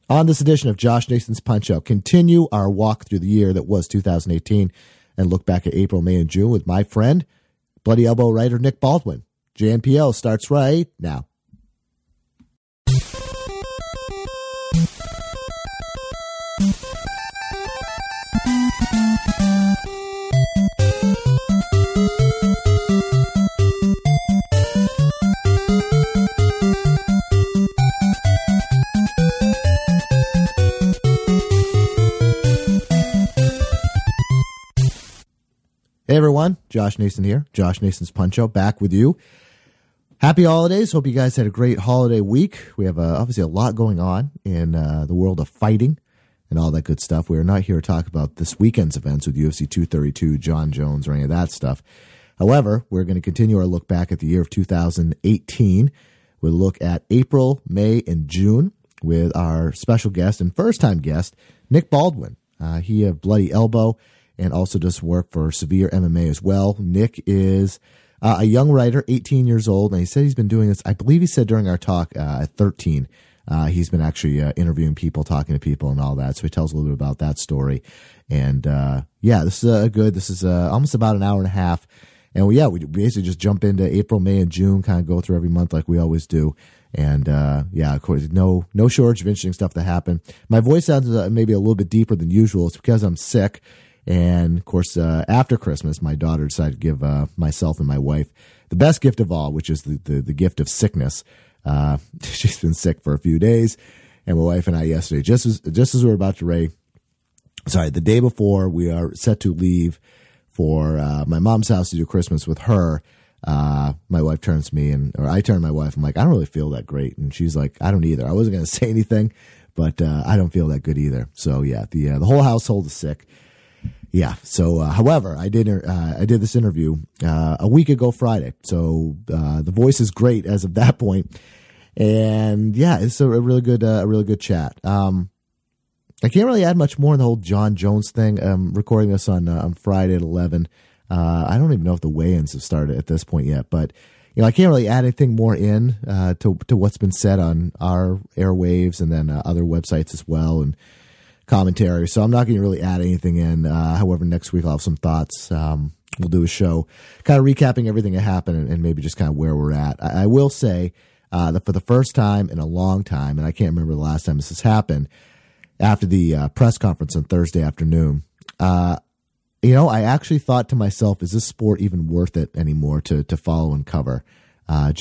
On this edition of Josh Nason's Punch-Out, continue our walk through the year that was 2018 and look back at April, May, and June with my friend, Bloody Elbow writer Nick Baldwin. JNPL starts right now. Hey everyone, Josh Nason here. Josh Nason's Punch-Out back with you. Happy holidays. Hope you guys had a great holiday week. We have obviously a lot going on in the world of fighting and all that good stuff. We are not here to talk about this weekend's events with UFC 232, John Jones, or any of that stuff. However, we're going to continue our look back at the year of 2018. We'll look at April, May, and June with our special guest and first-time guest, Nick Baldwin. He of Bloody Elbow and also does work for Severe MMA as well. Nick is a young writer, 18 years old, and he said he's been doing this, I believe he said during our talk at 13. He's been actually interviewing people, talking to people and all that, so he tells a little bit about that story. And this is almost about an hour and a half. And we basically just jump into April, May, and June, kind of go through every month like we always do. And of course, no shortage of interesting stuff that happened. My voice sounds maybe a little bit deeper than usual. It's because I'm sick. And, of course, after Christmas, my daughter decided to give myself and my wife the best gift of all, which is the gift of sickness. She's been sick for a few days, and my wife and I yesterday, just as we were about to the day before we are set to leave for my mom's house to do Christmas with her, my wife turns to me, or I turn to my wife, I'm like, I don't really feel that great. And she's like, I don't either. I wasn't going to say anything, but I don't feel that good either. So, the whole household is sick. Yeah. So, however, I did this interview a week ago Friday. So the voice is great as of that point, and it's a really good chat. I can't really add much more in the whole John Jones thing. I'm recording this on Friday at 11. I don't even know if the weigh-ins have started at this point yet, but I can't really add anything more in to what's been said on our airwaves and then other websites as well and commentary. So I'm not going to really add anything in. However, next week I'll have some thoughts. We'll do a show kind of recapping everything that happened and maybe just kind of where we're at. I will say that for the first time in a long time, and I can't remember the last time this has happened, after the press conference on Thursday afternoon, I actually thought to myself, is this sport even worth it anymore to follow and cover? It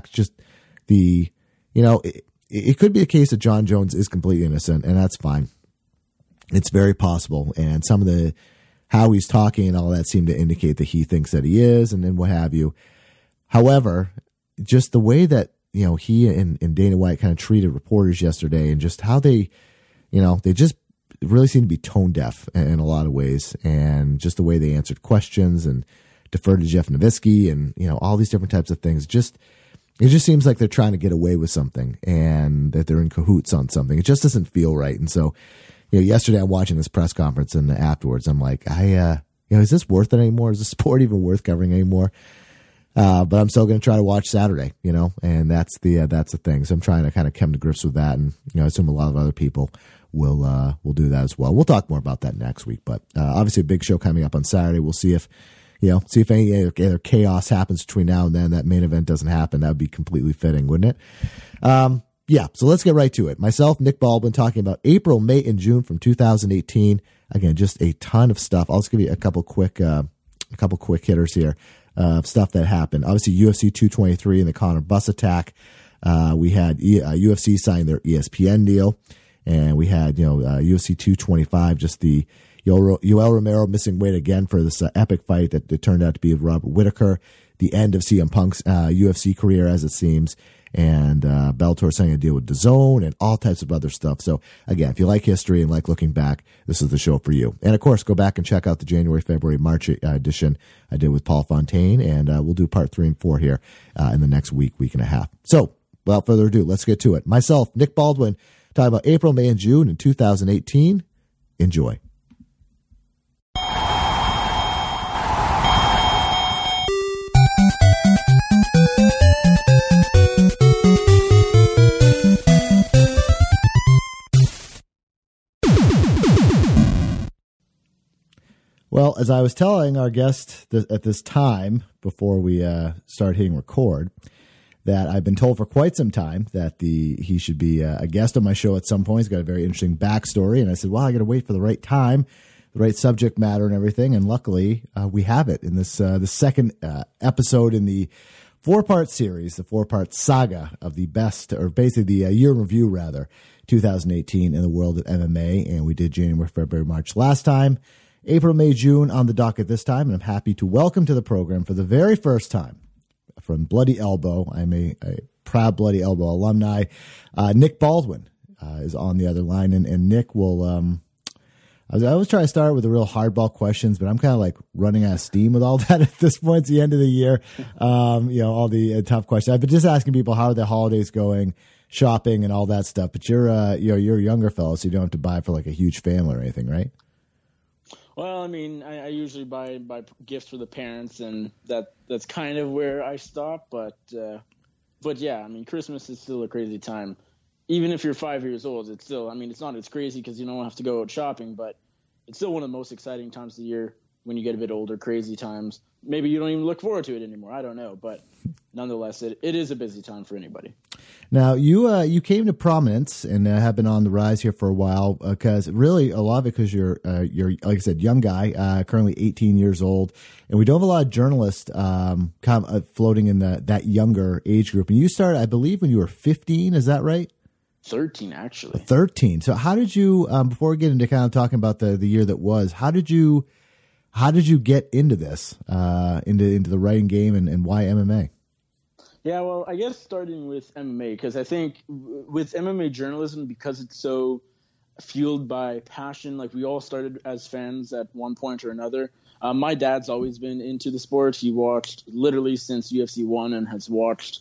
could be a case that John Jones is completely innocent, and that's fine. It's very possible, and some of how he's talking and all that seem to indicate that he thinks that he is, and then what have you. However, just the way that he and Dana White kind of treated reporters yesterday, and just how they just really seem to be tone deaf in a lot of ways, and just the way they answered questions and deferred to Jeff Novitzky and all these different types of things. It just seems like they're trying to get away with something and that they're in cahoots on something. It just doesn't feel right, and so. Yesterday I'm watching this press conference, and afterwards I'm like, is this worth it anymore? Is the sport even worth covering anymore? But I'm still going to try to watch Saturday, and that's the thing. So I'm trying to kind of come to grips with that, and I assume a lot of other people will do that as well. We'll talk more about that next week, but obviously a big show coming up on Saturday. We'll see if any other chaos happens between now and then. That main event doesn't happen. That would be completely fitting, wouldn't it? So let's get right to it. Myself, Nick Baldwin, talking about April, May, and June from 2018. Again, just a ton of stuff. I'll just give you a couple quick hitters here of stuff that happened. Obviously, UFC 223 and the Conor Bus attack. We had UFC sign their ESPN deal, and we had UFC 225, just the Yoel Romero missing weight again for this epic fight that turned out to be Robert Whittaker. The end of CM Punk's UFC career, as it seems. And Bellator signing a deal with DAZN and all types of other stuff. So, again, if you like history and like looking back, this is the show for you. And, of course, go back and check out the January, February, March edition I did with Paul Fontaine. And we'll do part 3 and 4 here in the next week and a half. So, without further ado, let's get to it. Myself, Nick Baldwin, talking about April, May, and June in 2018. Enjoy. Well, as I was telling our guest at this time before we start hitting record, that I've been told for quite some time that he should be a guest on my show at some point. He's got a very interesting backstory, and I said, well, I got to wait for the right time, the right subject matter and everything, and luckily we have it in this the second episode in the four-part series, the four-part saga of the best, or basically the year in review, rather, 2018 in the world of MMA, and we did January, February, March last time. April, May, June on the docket this time, and I'm happy to welcome to the program for the very first time from Bloody Elbow. I'm a proud Bloody Elbow alumni. Nick Baldwin is on the other line, and Nick will. I always try to start with the real hardball questions, but I'm kind of like running out of steam with all that at this point. It's the end of the year. All the tough questions. I've been just asking people how are the holidays going, shopping, and all that stuff. But you're a younger fellow, so you don't have to buy for like a huge family or anything, right? Well, I mean, I usually buy gifts for the parents, and that's kind of where I stop. But yeah, I mean, Christmas is still a crazy time. Even if you're 5 years old, it's still, I mean, it's not as crazy because you don't have to go out shopping, but it's still one of the most exciting times of the year when you get a bit older, crazy times. Maybe you don't even look forward to it anymore. I don't know. But nonetheless, it is a busy time for anybody. Now, you came to prominence and have been on the rise here for a while because really a lot of it because you're like I said, young guy, currently 18 years old. And we don't have a lot of journalists floating in that younger age group. And you started, I believe, when you were 15. Is that right? 13, actually. 13. So how did you, before we get into kind of talking about the year that was, how did you get into this, into the writing game and why MMA? Yeah, well, I guess starting with MMA, because I think with MMA journalism, because it's so fueled by passion, like we all started as fans at one point or another. My dad's always been into the sport. He watched literally since UFC 1 and has watched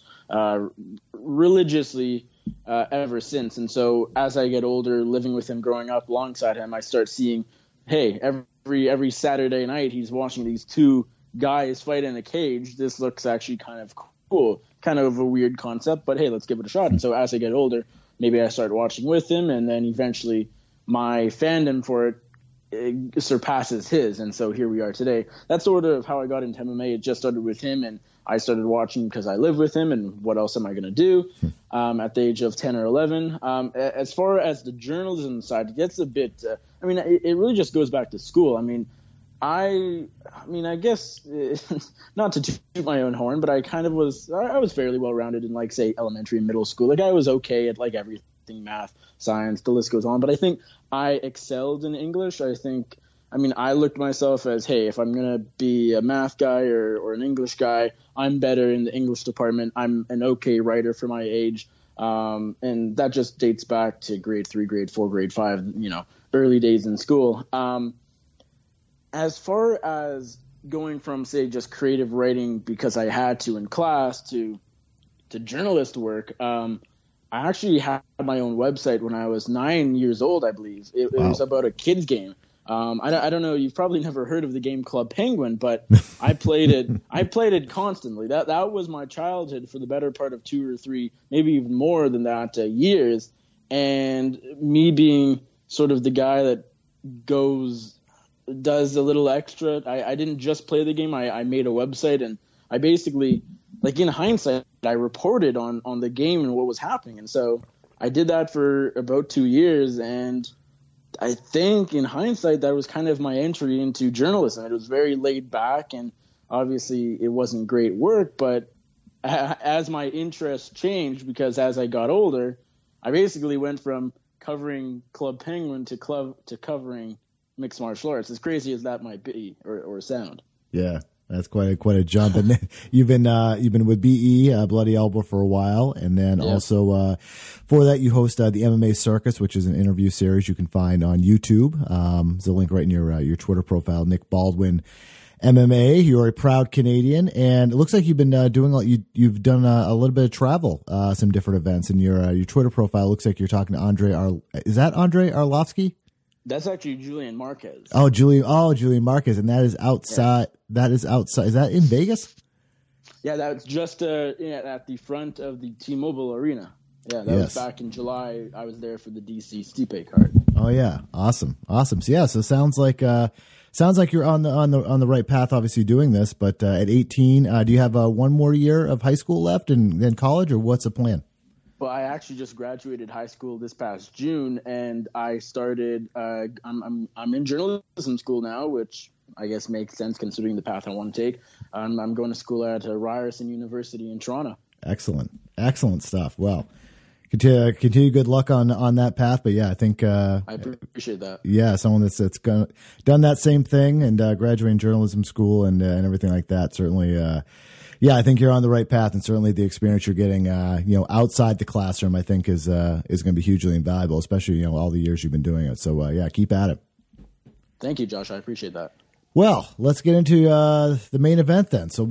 religiously ever since. And so as I get older, living with him, growing up alongside him, I start seeing, hey, every Saturday night he's watching these two guys fight in a cage. This looks actually kind of cool, kind of a weird concept, but hey, let's give it a shot. And so as I get older, maybe I start watching with him, and then eventually my fandom for it surpasses his. And so here we are today. That's sort of how I got into MMA. It just started with him, and I started watching because I live with him, and what else am I going to do at the age of 10 or 11? As far as the journalism side, it gets a bit it really just goes back to school. I guess not to toot my own horn, but I was fairly well-rounded in, like, say, elementary and middle school. Like, I was okay at, like, everything, math, science, the list goes on. But I think I excelled in English. I looked myself as, hey, if I'm going to be a math guy or an English guy, I'm better in the English department. I'm an okay writer for my age. And that just dates back to grade 3, grade 4, grade 5, early days in school. As far as going from, say, just creative writing because I had to in class to journalist work, I actually had my own website when I was 9 years old, I believe. It was about a kids game. I don't know. You've probably never heard of the game Club Penguin, but I played it. I played it constantly. That was my childhood for the better part of 2 or 3, maybe even more than that, years. And me being sort of the guy that does a little extra. I didn't just play the game. I made a website, and I basically, like, in hindsight, I reported on the game and what was happening. And so I did that for about 2 years, and I think in hindsight that was kind of my entry into journalism. It was very laid back, and obviously it wasn't great work, but as my interest changed, because as I got older, I basically went from covering Club Penguin to covering mixed martial arts, as crazy as that might be or sound. Yeah, that's quite a jump. And you've been with BE Bloody Elbow for a while, and then also for that you host the MMA Circus, which is an interview series you can find on YouTube. There's a link right in your Twitter profile, Nick Baldwin MMA. You're a proud Canadian, and it looks like you've been you've done a little bit of travel, some different events. In your Twitter profile, looks like you're talking to is that Andre Arlovsky? That's actually Julian Marquez. Julian Marquez, and that is outside. Yeah. That is outside. Is that in Vegas? Yeah, that's just at the front of the T-Mobile Arena. Yeah, that was back in July. I was there for the DC Stipe card. Oh yeah, awesome. So sounds like you're on the right path. Obviously doing this, but at 18, do you have one more year of high school left and then college, or what's the plan? Well, I actually just graduated high school this past June, and I started. I'm in journalism school now, which I guess makes sense considering the path I want to take. I'm going to school at Ryerson University in Toronto. Excellent stuff. Well, continue good luck on that path. But yeah, I think I appreciate that. Yeah, someone that's done that same thing and graduating journalism school and everything like that. Certainly, I think you're on the right path, and certainly the experience you're getting, outside the classroom, I think is going to be hugely invaluable, especially all the years you've been doing it. So keep at it. Thank you, Josh. I appreciate that. Well, let's get into the main event then. So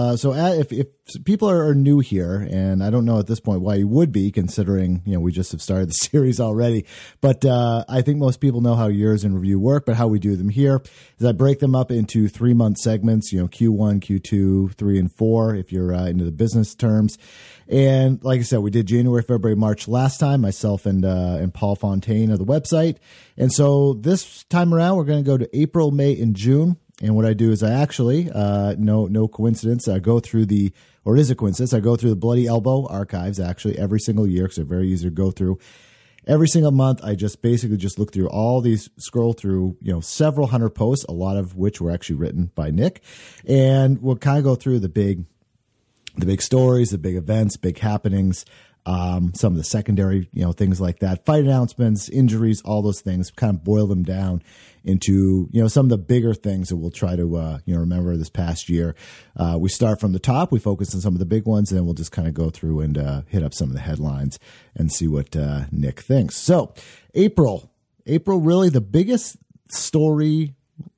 if people are new here, and I don't know at this point why you would be, considering we just have started the series already, but I think most people know how Years in Review work. But how we do them here is I break them up into 3-month segments. Q1, Q2, 3, and 4. If you're into the business terms, and like I said, we did January, February, March last time. Myself and Paul Fontaine of the website. And so this time around, we're going to go to April, May, and June. And what I do is I actually, no coincidence, I go through or it is a coincidence, I go through the Bloody Elbow archives actually every single year because they're very easy to go through. Every single month, I just basically look through all these, scroll through, several hundred posts, a lot of which were actually written by Nick. And we'll kind of go through the big stories, the big events, big happenings, some of the secondary, things like that, fight announcements, injuries, all those things, kind of boil them down into, some of the bigger things that we'll try to, remember this past year. We start from the top, we focus on some of the big ones, and then we'll just kind of go through and hit up some of the headlines and see what Nick thinks. So April, really the biggest story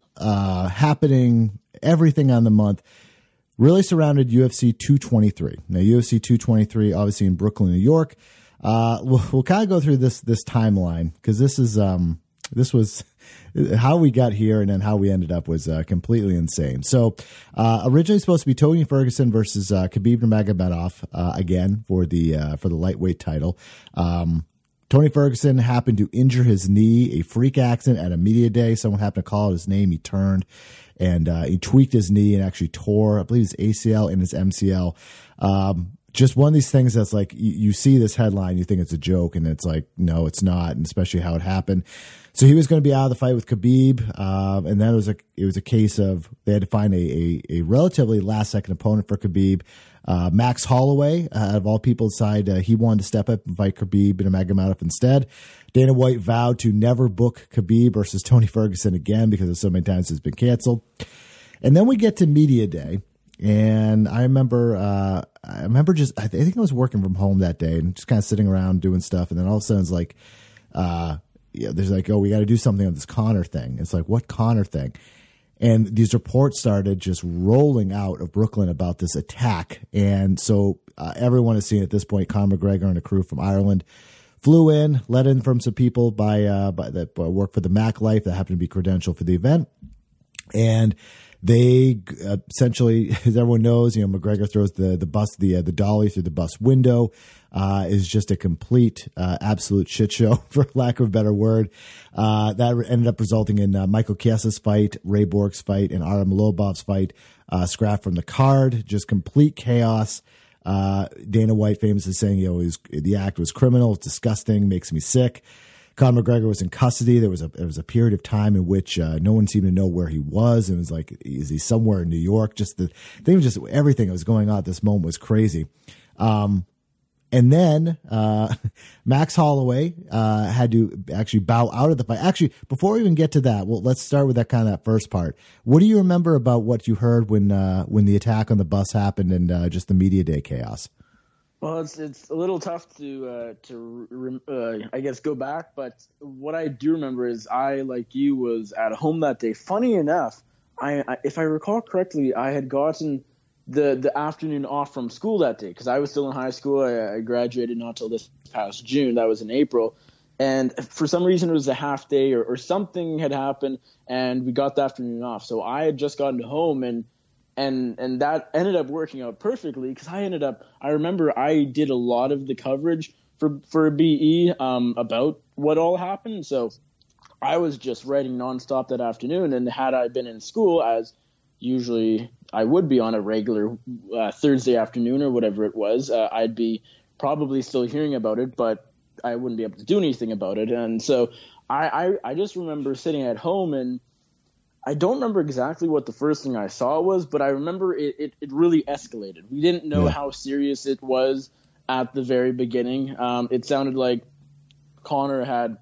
happening, everything on the month, really surrounded UFC 223. Now, UFC 223, obviously in Brooklyn, New York. We'll kind of go through this timeline because this was how we got here, and then how we ended up was completely insane. So, originally supposed to be Tony Ferguson versus Khabib Nurmagomedov again for the lightweight title. Tony Ferguson happened to injure his knee, a freak accident at a media day. Someone happened to call out his name. He turned and he tweaked his knee and actually tore, I believe, his ACL and his MCL. Just one of these things that's like, you see this headline, you think it's a joke, and it's like, no, it's not, and especially how it happened. So he was going to be out of the fight with Khabib, and then it was a case of they had to find a relatively last-second opponent for Khabib. Max Holloway, out of all people, decided he wanted to step up and fight Khabib Nurmagomedov instead. Dana White vowed to never book Khabib versus Tony Ferguson again because of so many times it's been canceled. And then we get to media day, and I remember I think I was working from home that day and just kind of sitting around doing stuff, and then all of a sudden it's like, there's like, oh, we got to do something on this Conor thing. It's like, what Conor thing? And these reports started just rolling out of Brooklyn about this attack. And so everyone has seen at this point, Conor McGregor and a crew from Ireland flew in, let in from some people that work for the Mac Life that happened to be credentialed for the event. And they essentially, as everyone knows, McGregor throws the dolly through the bus window. Is just a complete, absolute shit show, for lack of a better word. That ended up resulting in Michael Chiesa's fight, Ray Borg's fight, and Artem Lobov's fight scrapped from the card. Just complete chaos. Dana White famously saying, the act was criminal, it's disgusting, makes me sick. Conor McGregor was in custody. There was a period of time in which no one seemed to know where he was. It was like, is he somewhere in New York? Just everything that was going on at this moment was crazy. And then Max Holloway had to actually bow out of the fight. Actually, before we even get to that, well, let's start with that first part. What do you remember about what you heard when the attack on the bus happened and just the media day chaos? Well, it's a little tough to I guess go back, but what I do remember is I, like you, was at home that day. Funny enough, I if I recall correctly, I had gotten the afternoon off from school that day because I was still in high school. I graduated not till this past June. That was in April. And for some reason, it was a half day or something had happened, and we got the afternoon off. So I had just gotten home, and that ended up working out perfectly because I remember I did a lot of the coverage for BE about what all happened. So I was just writing nonstop that afternoon, and had I been in school, as usually I would be on a regular Thursday afternoon or whatever it was, I'd be probably still hearing about it, but I wouldn't be able to do anything about it. And so I just remember sitting at home, and I don't remember exactly what the first thing I saw was, but I remember it really escalated. We didn't know how serious it was at the very beginning. It sounded like Conor had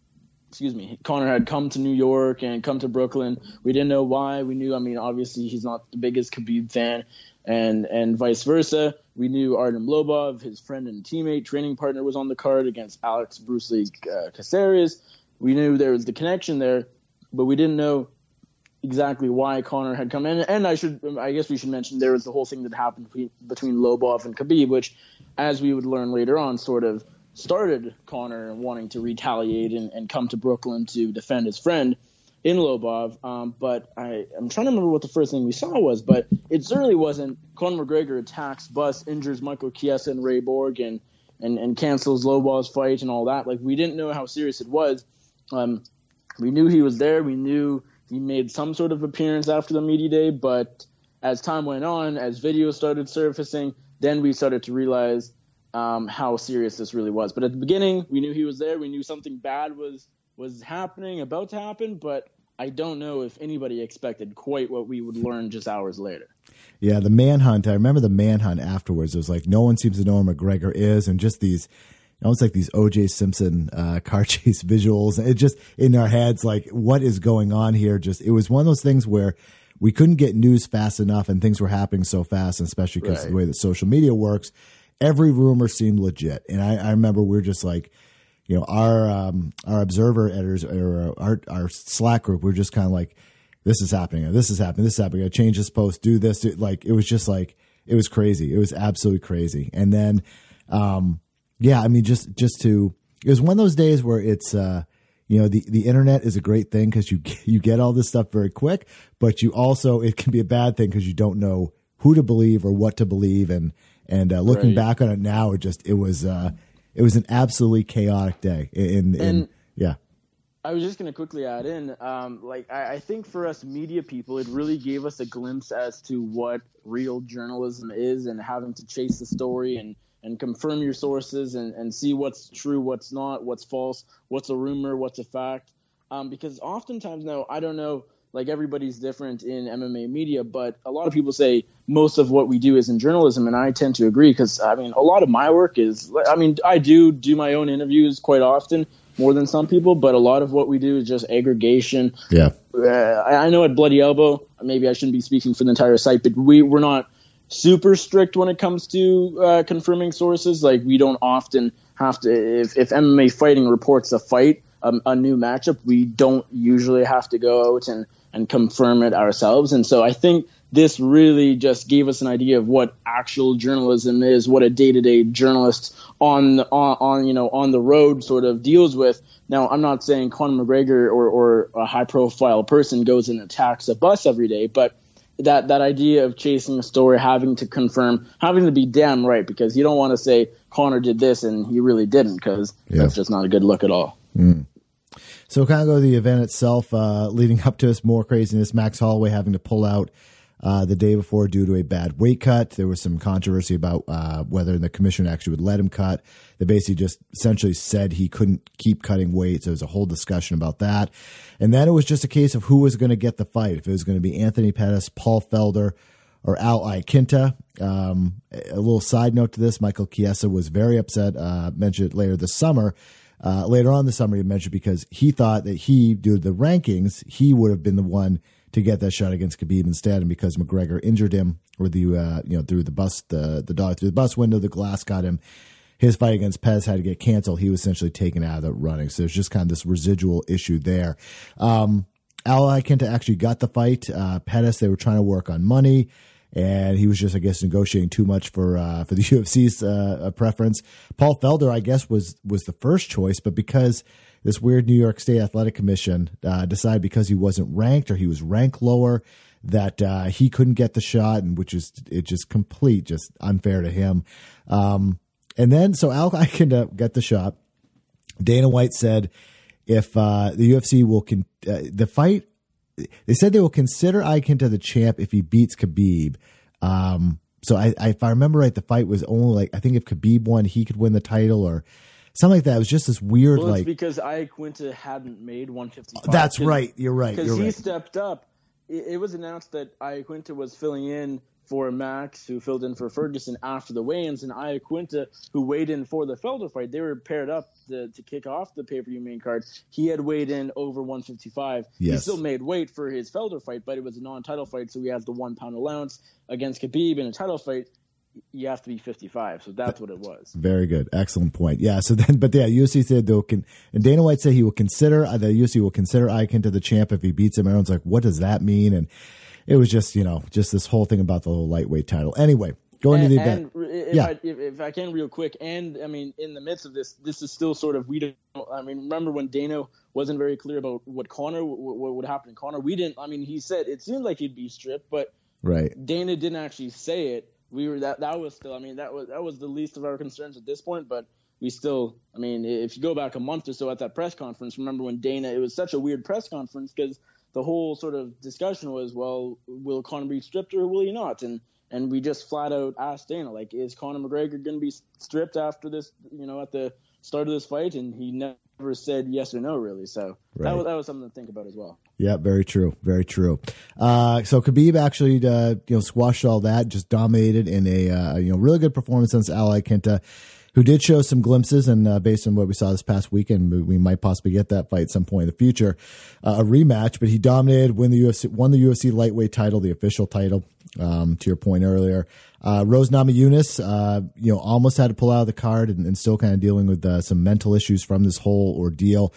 come to New York and come to Brooklyn. We didn't know why. We knew, obviously he's not the biggest Khabib fan, and vice versa. We knew Artem Lobov, his friend and teammate, training partner, was on the card against Alex Bruce Lee Caceres. We knew there was the connection there, but we didn't know exactly why Conor had come in. And I guess we should mention there was the whole thing that happened between Lobov and Khabib, which, as we would learn later on, sort of started Conor wanting to retaliate and come to Brooklyn to defend his friend in Lobov. But I'm trying to remember what the first thing we saw was, but it certainly wasn't Conor McGregor attacks Bus, injures Michael Chiesa and Ray Borg, and cancels Lobov's fight and all that. Like, we didn't know how serious it was. We knew he was there. We knew he made some sort of appearance after the media day, but as time went on, as videos started surfacing, then we started to realize how serious this really was. But at the beginning, we knew he was there. We knew something bad was happening, about to happen, but I don't know if anybody expected quite what we would learn just hours later. Yeah, the manhunt. I remember the manhunt afterwards. It was like no one seems to know where McGregor is, and just these, almost like these O.J. Simpson car chase visuals. It just in our heads, like, what is going on here? Just, it was one of those things where we couldn't get news fast enough, and things were happening so fast, and especially because of the way that social media works. Every rumor seemed legit, and I remember we were just like, our observer editors or our Slack group, we're just kind of like, this is happening, this is happening, this is happening. I change this post, do this. It was just like, it was crazy. It was absolutely crazy. And then, it was one of those days where it's, the internet is a great thing because you get all this stuff very quick, but it can be a bad thing because you don't know who to believe or what to believe. And looking back on it now, it was an absolutely chaotic day. I was just going to quickly add in, I think for us media people, it really gave us a glimpse as to what real journalism is, and having to chase the story and confirm your sources and see what's true, what's not, what's false, what's a rumor, what's a fact. Because oftentimes now, I don't know, like, everybody's different in MMA media, but a lot of people say most of what we do is in journalism, and I tend to agree because, a lot of my work is, I do my own interviews quite often, more than some people, but a lot of what we do is just aggregation. Yeah. I know at Bloody Elbow, maybe I shouldn't be speaking for the entire site, but we're not super strict when it comes to confirming sources. Like, we don't often have to, if MMA Fighting reports a fight, a new matchup, we don't usually have to go out and confirm it ourselves. And so I think this really just gave us an idea of what actual journalism is, what a day-to-day journalist on the road sort of deals with. Now, I'm not saying Conor McGregor or a high-profile person goes and attacks a bus every day, but that idea of chasing a story, having to confirm, having to be damn right, because you don't want to say Conor did this and he really didn't, because that's just not a good look at all. Mm. So kind of go to the event itself, leading up to this, more craziness. Max Holloway having to pull out the day before due to a bad weight cut. There was some controversy about whether the commission actually would let him cut. They basically just essentially said he couldn't keep cutting weight. So there was a whole discussion about that. And then it was just a case of who was going to get the fight. If it was going to be Anthony Pettis, Paul Felder, or Al Iaquinta. A little side note to this, Michael Chiesa was very upset, mentioned it later this summer. Later on this summer, he mentioned because he thought that due to the rankings, he would have been the one to get that shot against Khabib instead, and because McGregor injured him, or through the bus, the dog through the bus window, the glass got him. His fight against Pettis had to get canceled. He was essentially taken out of the running. So there's just kind of this residual issue there. Al Iaquinta actually got the fight. Pettis, they were trying to work on money, and he was just, I guess, negotiating too much for the UFC's preference. Paul Felder, I guess, was the first choice, but because this weird New York State Athletic Commission decided because he wasn't ranked, or he was ranked lower, that he couldn't get the shot, and which is just unfair to him. And then, so Al Iaquinta got the shot. Dana White said if the UFC will the fight, they said they will consider Iaquinta the champ if he beats Khabib. So if I remember right, the fight was only like, I think if Khabib won, he could win the title or something like that. It was just this weird, well, it's like, because Iaquinta hadn't made 155. That's right. You're right. Because he stepped up. It was announced that Iaquinta was filling in for Max, who filled in for Ferguson after the weigh-ins, and Iaquinta, who weighed in for the Felder fight. They were paired up to kick off the pay-per-view main card. He had weighed in over 155. Yes. He still made weight for his Felder fight, but it was a non-title fight, so he has the 1 pound allowance. Against Khabib in a title fight, you have to be 55, so that's what it was. Very good. Excellent point. Yeah, so then, but yeah, UFC said and Dana White said he will consider, the UFC will consider Iaquinta the champ if he beats him. Everyone's like, what does that mean? And it was just, just this whole thing about the whole lightweight title. Anyway, going to the event. If I can real quick, and I mean, in the midst of this is still sort of, remember when Dana wasn't very clear about what would happen in Conor? He said it seemed like he'd be stripped, but right. Dana didn't actually say it. We were that was still, that was the least of our concerns at this point, but we still, if you go back a month or so at that press conference, remember when Dana, it was such a weird press conference because the whole sort of discussion was, well, will Conor be stripped or will he not? And we just flat out asked Dana, like, is Conor McGregor going to be stripped after this, at the start of this fight? And he never said yes or no, really. So right. that was something to think about as well. Yeah, very true. Very true. So Khabib actually, squashed all that, just dominated in a, really good performance against Al Iaquinta, who did show some glimpses, and based on what we saw this past weekend, we might possibly get that fight at some point in the future, a rematch. But he dominated, won the UFC lightweight title, the official title. To your point earlier, Rose Namajunas, almost had to pull out of the card and still kind of dealing with some mental issues from this whole ordeal,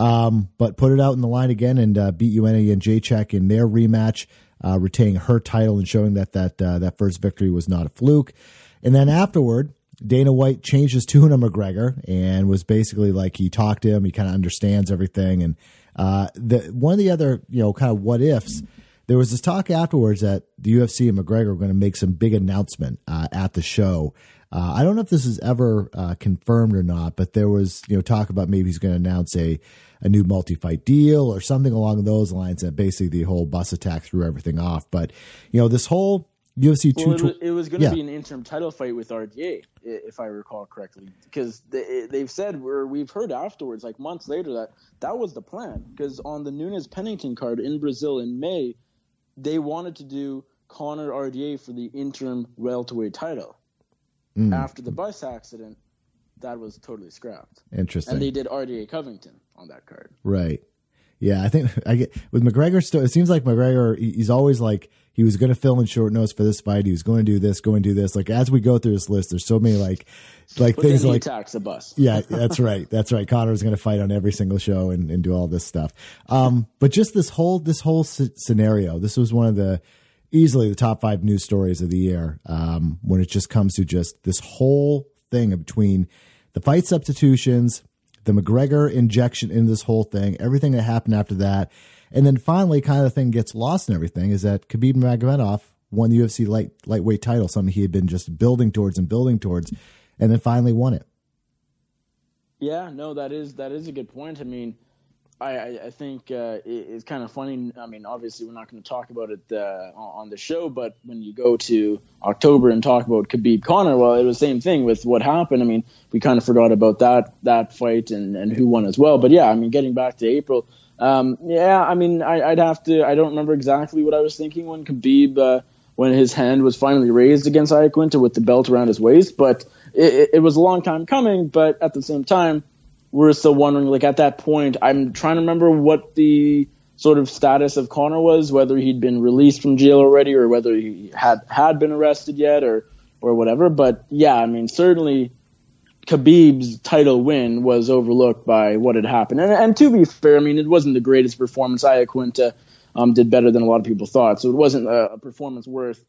but put it out in the line again and beat Joanna Jędrzejczyk in their rematch, retaining her title and showing that first victory was not a fluke. And then afterward, Dana White changed his tune on McGregor and was basically like, he talked to him, he kind of understands everything. And one of the other, kind of what ifs, there was this talk afterwards that the UFC and McGregor were going to make some big announcement at the show. I don't know if this is ever confirmed or not, but there was talk about maybe he's going to announce a new multi-fight deal or something along those lines. That basically the whole bus attack threw everything off. But this whole UFC it was going to be an interim title fight with RDA, if I recall correctly, because they've said, we've heard afterwards, like months later, that was the plan. Because on the Nunes Pennington card in Brazil in May, they wanted to do Conor RDA for the interim welterweight title. After the bus accident, that was totally scrapped. Interesting. And they did RDA Covington on that card. Right. Yeah, I think with McGregor, it seems like McGregor, he's always like, he was going to fill in short notes for this fight. He was going to do this, going to do this. Like, as we go through this list, there's so many like but things then he like attacks the bus. Yeah, that's right. That's right. Conor's going to fight on every single show and do all this stuff. But just this whole scenario, this was one of the easily the top 5 news stories of the year. When it just comes to just this whole thing between the fight substitutions, the McGregor injection in this whole thing, everything that happened after that. And then finally, kind of the thing gets lost in everything is that Khabib Nurmagomedov won the UFC lightweight title, something he had been just building towards, and then finally won it. Yeah, no, that is a good point. I mean, I think it's kind of funny. I mean, obviously, we're not going to talk about it on the show, but when you go to October and talk about Khabib Conor, well, it was the same thing with what happened. I mean, we kind of forgot about that fight and who won as well. But yeah, I mean, getting back to April. I mean, I'd have to. I don't remember exactly what I was thinking when Khabib, when his hand was finally raised against Iaquinta with the belt around his waist. But it was a long time coming. But at the same time, we're still wondering. Like at that point, I'm trying to remember what the sort of status of Conor was, whether he'd been released from jail already, or whether he had been arrested yet, or whatever. But yeah, I mean, certainly Khabib's title win was overlooked by what had happened. And to be fair, I mean, it wasn't the greatest performance. Iaquinta did better than a lot of people thought. So it wasn't a performance worth,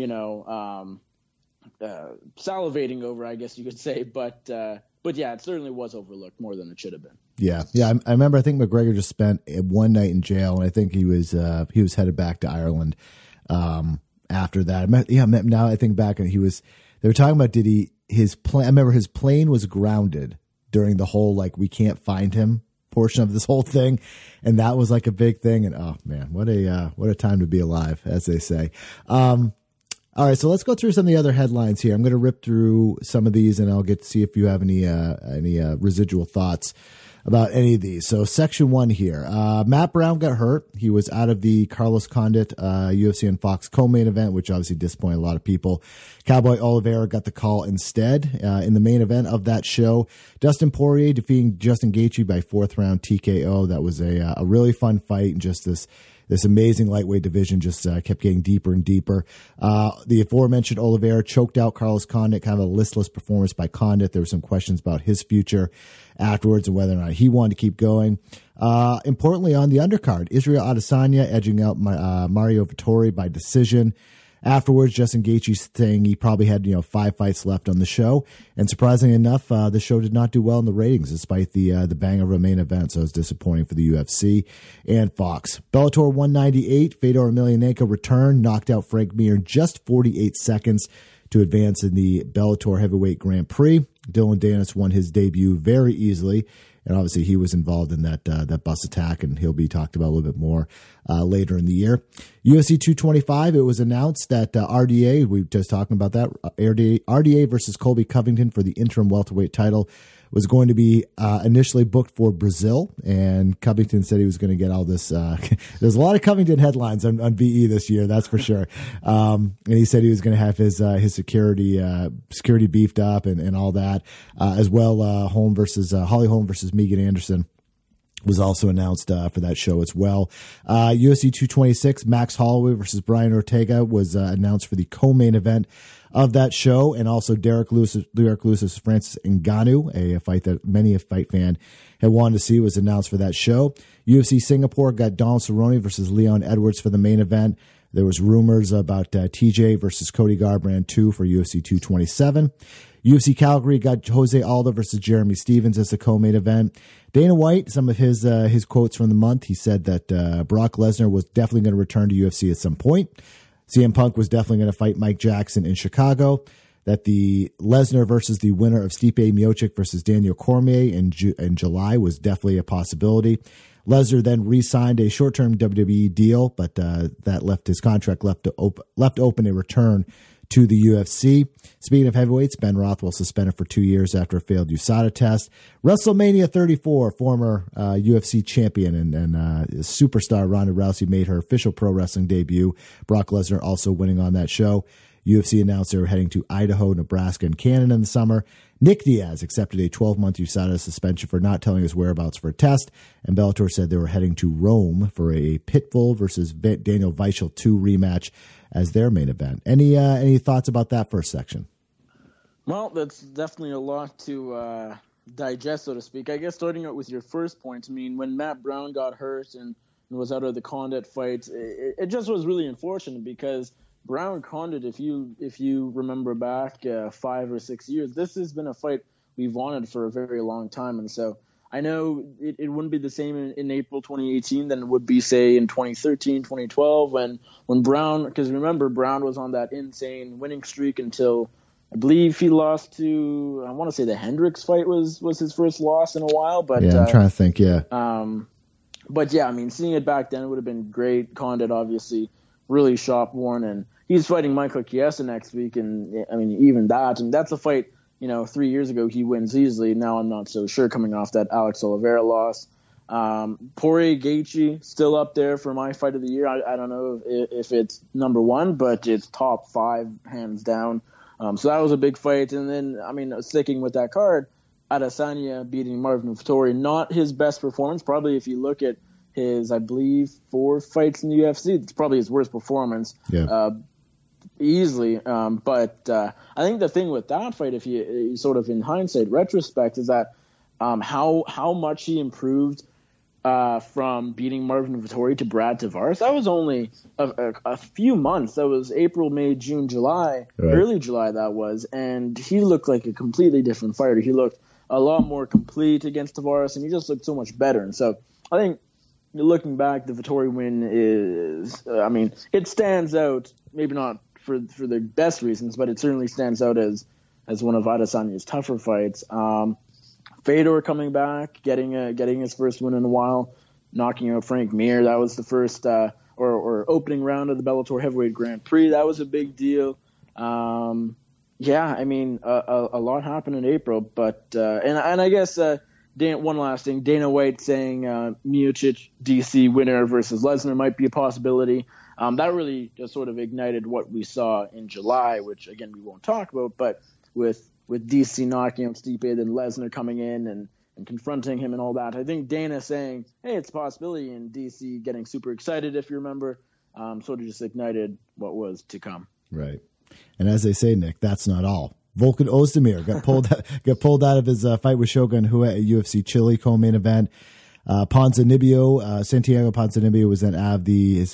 salivating over, I guess you could say. But yeah, it certainly was overlooked more than it should have been. Yeah. I remember, I think McGregor just spent one night in jail, and I think he was headed back to Ireland after that. Now I think back, and they were talking about, did he his plane. I remember his plane was grounded during the whole like we can't find him portion of this whole thing, and that was like a big thing. And oh man, what a time to be alive, as they say. All right, so let's go through some of the other headlines here. I'm going to rip through some of these, and I'll get to see if you have any residual thoughts about any of these. So section 1 here. Matt Brown got hurt. He was out of the Carlos Condit UFC and Fox co-main event, which obviously disappointed a lot of people. Cowboy Oliveira got the call instead. In the main event of that show, Dustin Poirier defeating Justin Gaethje by 4th round TKO. That was a really fun fight, and just this amazing lightweight division just kept getting deeper and deeper. The aforementioned Oliveira choked out Carlos Condit, kind of a listless performance by Condit. There were some questions about his future afterwards and whether or not he wanted to keep going. Importantly, on the undercard, Israel Adesanya edging out Mario Vittori by decision. Afterwards, Justin Gaethje saying he probably had 5 fights left on the show, and surprisingly enough, the show did not do well in the ratings despite the banger of a main event. So it was disappointing for the UFC and Fox. Bellator 198, Fedor Emelianenko returned, knocked out Frank Mir in just 48 seconds to advance in the Bellator Heavyweight Grand Prix. Dylan Dennis won his debut very easily, and obviously he was involved in that bus attack, and he'll be talked about a little bit more later in the year. UFC 225, it was announced that RDA, we were just talking about that, RDA versus Colby Covington for the interim welterweight title was going to be initially booked for Brazil, and Covington said he was going to get all this. There's a lot of Covington headlines on BE this year, that's for sure. And he said he was going to have his security beefed up and all that as well. Holly Holm versus Megan Anderson was also announced for that show as well. UFC 226, Max Holloway versus Brian Ortega was announced for the co-main event of that show, and also Derek Lewis versus Francis Ngannou, a fight that many a fight fan had wanted to see, was announced for that show. UFC Singapore got Donald Cerrone versus Leon Edwards for the main event. There was rumors about TJ versus Cody Garbrandt 2 for UFC 227. UFC Calgary got Jose Aldo versus Jeremy Stevens as the co-main event. Dana White, some of his quotes from the month, he said that Brock Lesnar was definitely going to return to UFC at some point. CM Punk was definitely going to fight Mike Jackson in Chicago. That the Lesnar versus the winner of Stipe Miocic versus Daniel Cormier in July was definitely a possibility. Lesnar then re-signed a short-term WWE deal, but that left his contract left open a return to the UFC. Speaking of heavyweights, Ben Rothwell suspended for 2 years after a failed USADA test. WrestleMania 34, former UFC champion and superstar Ronda Rousey made her official pro wrestling debut. Brock Lesnar also winning on that show. UFC announced they were heading to Idaho, Nebraska, and Canada in the summer. Nick Diaz accepted a 12-month USADA suspension for not telling his whereabouts for a test, and Bellator said they were heading to Rome for a Pitbull versus Daniel Weichel 2 rematch as their main event. Any thoughts about that first section? Well, that's definitely a lot to digest, so to speak. I guess starting out with your first point, I mean, when Matt Brown got hurt and was out of the Condit fight, it just was really unfortunate because Brown Condit, if you remember back 5 or 6 years, this has been a fight we've wanted for a very long time. And so I know it wouldn't be the same in April 2018 than it would be, say, in 2013, 2012, when Brown, because remember, Brown was on that insane winning streak until I believe he lost to, I want to say the Hendricks fight was his first loss in a while. But yeah, I'm trying to think, yeah. But yeah, I mean, seeing it back then would have been great. Condit obviously really shop-worn, and he's fighting Michael Chiesa next week, and I mean, even that, and that's a fight, 3 years ago he wins easily. Now I'm not so sure coming off that Alex Oliveira loss. Poirier Gaethje still up there for my fight of the year. I don't know if it's number one, but it's top 5 hands down. So that was a big fight. And then, I mean, sticking with that card, Adesanya beating Marvin Vettori, not his best performance. Probably if you look at his, I believe, 4 fights in the UFC, it's probably his worst performance. Yeah. Easily. But I think the thing with that fight, if you sort of in hindsight, retrospect, is that how much he improved from beating Marvin Vettori to Brad Tavares. That was only a few months. That was April, May, June, July, right. Early July that was. And he looked like a completely different fighter. He looked a lot more complete against Tavares, and he just looked so much better. And so I think looking back, the Vettori win is, it stands out, maybe not for the best reasons, but it certainly stands out as as one of Adesanya's tougher fights. Fedor coming back, getting his first win in a while, knocking out Frank Mir. That was the first or opening round of the Bellator Heavyweight Grand Prix. That was a big deal. Yeah, I mean, a lot happened in April, but and I guess one last thing, Dana White saying Miocic DC winner versus Lesnar might be a possibility. That really just sort of ignited what we saw in July, which again we won't talk about, but with DC knocking out Stipe, then Lesnar coming in and confronting him and all that. I think Dana saying, hey, it's a possibility, and DC getting super excited, if you remember, sort of just ignited what was to come. Right. And as they say, Nick, that's not all. Volkan Ozdemir got pulled out of his fight with Shogun Rua at UFC Chile co-main event. Santiago Ponzinibbio was then out of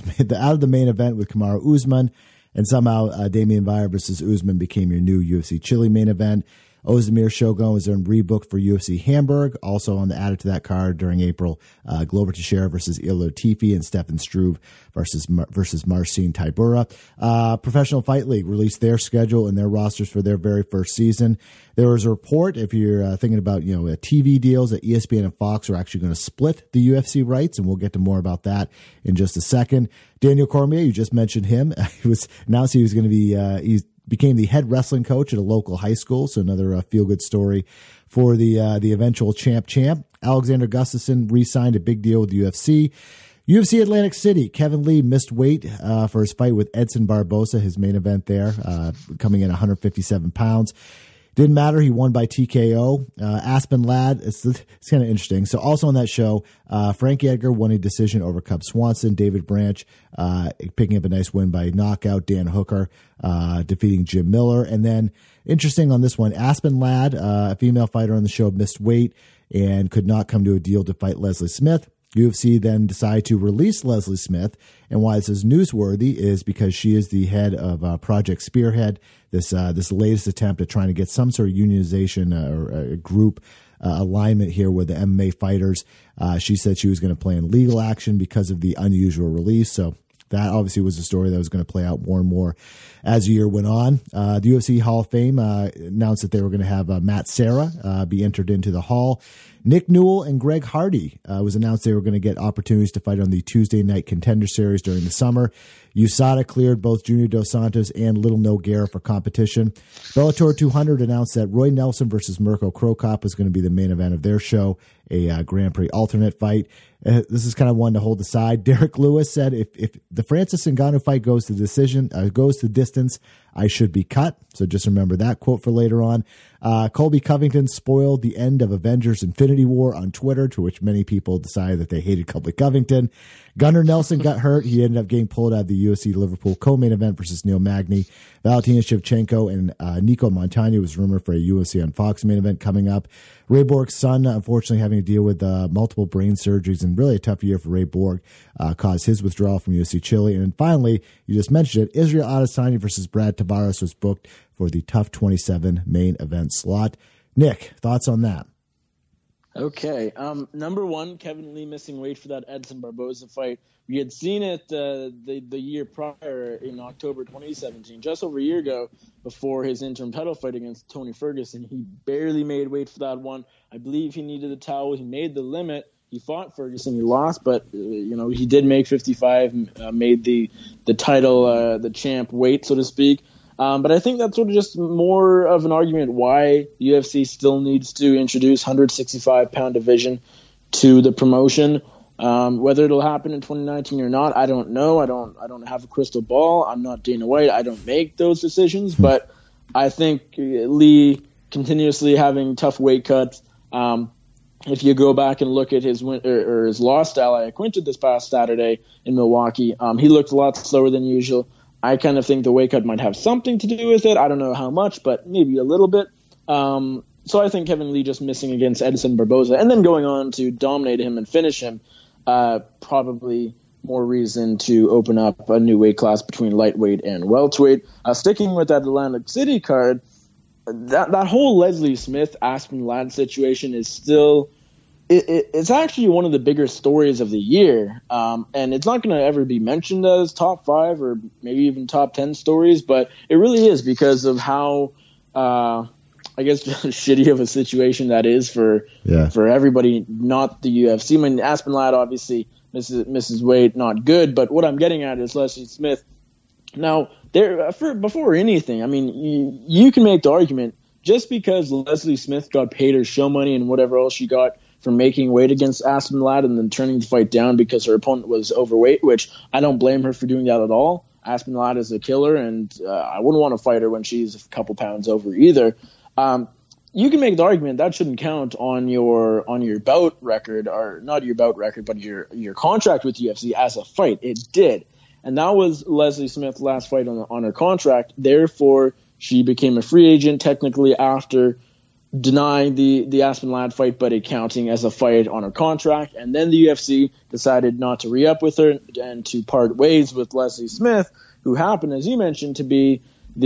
the main event with Kamaru Usman, and somehow Damian Maia versus Usman became your new UFC Chile main event. Ozdemir Shogun was then rebooked for UFC Hamburg. Also on the added to that card during April, Glover Teixeira versus Ilir Latifi and Stefan Struve versus Marcin Tybura. Professional Fight League released their schedule and their rosters for their very first season. There was a report, if you're thinking about TV deals, that ESPN and Fox are actually going to split the UFC rights, and we'll get to more about that in just a second. Daniel Cormier, you just mentioned him. He was announced he was going to be became the head wrestling coach at a local high school, so another feel-good story for the eventual champ. Alexander Gustafsson re-signed, a big deal with the UFC. UFC Atlantic City, Kevin Lee missed weight for his fight with Edson Barbosa, his main event there, coming in 157 pounds. Didn't matter. He won by TKO. Aspen Ladd, it's kind of interesting. So also on that show, Frankie Edgar won a decision over Cub Swanson. David Branch picking up a nice win by knockout. Dan Hooker defeating Jim Miller. And then interesting on this one, Aspen Ladd, a female fighter on the show, missed weight and could not come to a deal to fight Leslie Smith. UFC then decided to release Leslie Smith, and why this is newsworthy is because she is the head of Project Spearhead, this latest attempt at trying to get some sort of unionization or a group alignment here with the MMA fighters. She said she was going to play in legal action because of the unusual release, so that obviously was a story that was going to play out more and more as the year went on. The UFC Hall of Fame announced that they were going to have Matt Serra be entered into the Hall. Nick Newell and Greg Hardy was announced they were going to get opportunities to fight on the Tuesday Night Contender Series during the summer. USADA cleared both Junior Dos Santos and Little Nogueira for competition. Bellator 200 announced that Roy Nelson versus Mirko Cro Cop was going to be the main event of their show, a Grand Prix alternate fight. This is kind of one to hold aside. Derek Lewis said, if the Francis Ngannou fight goes to distance, I should be cut. So just remember that quote for later on. Colby Covington spoiled the end of Avengers Infinity War on Twitter, to which many people decided that they hated Colby Covington. Gunnar Nelson got hurt. He ended up getting pulled out of the UFC Liverpool co-main event versus Neil Magny. Valentina Shevchenko and Nico Montano was rumored for a UFC on Fox main event coming up. Ray Borg's son, unfortunately, having to deal with multiple brain surgeries and really a tough year for Ray Borg, caused his withdrawal from UFC Chile. And then finally, you just mentioned it, Israel Adesanya versus Brad Tavares was booked for the TUF 27 main event slot. Nick, thoughts on that? Okay. Number one, Kevin Lee missing weight for that Edson Barboza fight. We had seen it the year prior in October 2017, just over a year ago, before his interim title fight against Tony Ferguson. He barely made weight for that one. I believe he needed a towel. He made the limit. He fought Ferguson. He lost, but he did make 55, made the title, the champ weight, so to speak. But I think that's sort of just more of an argument why UFC still needs to introduce 165-pound division to the promotion. Whether it'll happen in 2019 or not, I don't know. I don't have a crystal ball. I'm not Dana White. I don't make those decisions. But I think Lee continuously having tough weight cuts. If you go back and look at his his loss to Ally Quinton this past Saturday in Milwaukee, he looked a lot slower than usual. I kind of think the weight cut might have something to do with it. I don't know how much, but maybe a little bit. So I think Kevin Lee just missing against Edson Barboza and then going on to dominate him and finish him, probably more reason to open up a new weight class between lightweight and welterweight. Sticking with that Atlantic City card, that whole Leslie Smith Aspen Ladd situation is still it's actually one of the bigger stories of the year, and it's not going to ever be mentioned as top 5 or maybe even top 10 stories, but it really is because of how I guess just shitty of a situation that is for everybody, not the UFC. I mean, Aspen Ladd obviously misses weight, not good. But what I'm getting at is Leslie Smith. Now, before anything, I mean, you can make the argument just because Leslie Smith got paid her show money and whatever else she got for making weight against Aspen Ladd and then turning the fight down because her opponent was overweight, which I don't blame her for doing that at all. Aspen Ladd is a killer, and I wouldn't want to fight her when she's a couple pounds over either. You can make the argument that shouldn't count on your bout record, or not your bout record, but your contract with UFC as a fight. It did, and that was Leslie Smith's last fight on her contract. Therefore, she became a free agent technically after denying the Aspen Ladd fight, but it counting as a fight on her contract. And then the UFC decided not to re-up with her and to part ways with Leslie Smith, who happened, as you mentioned, to be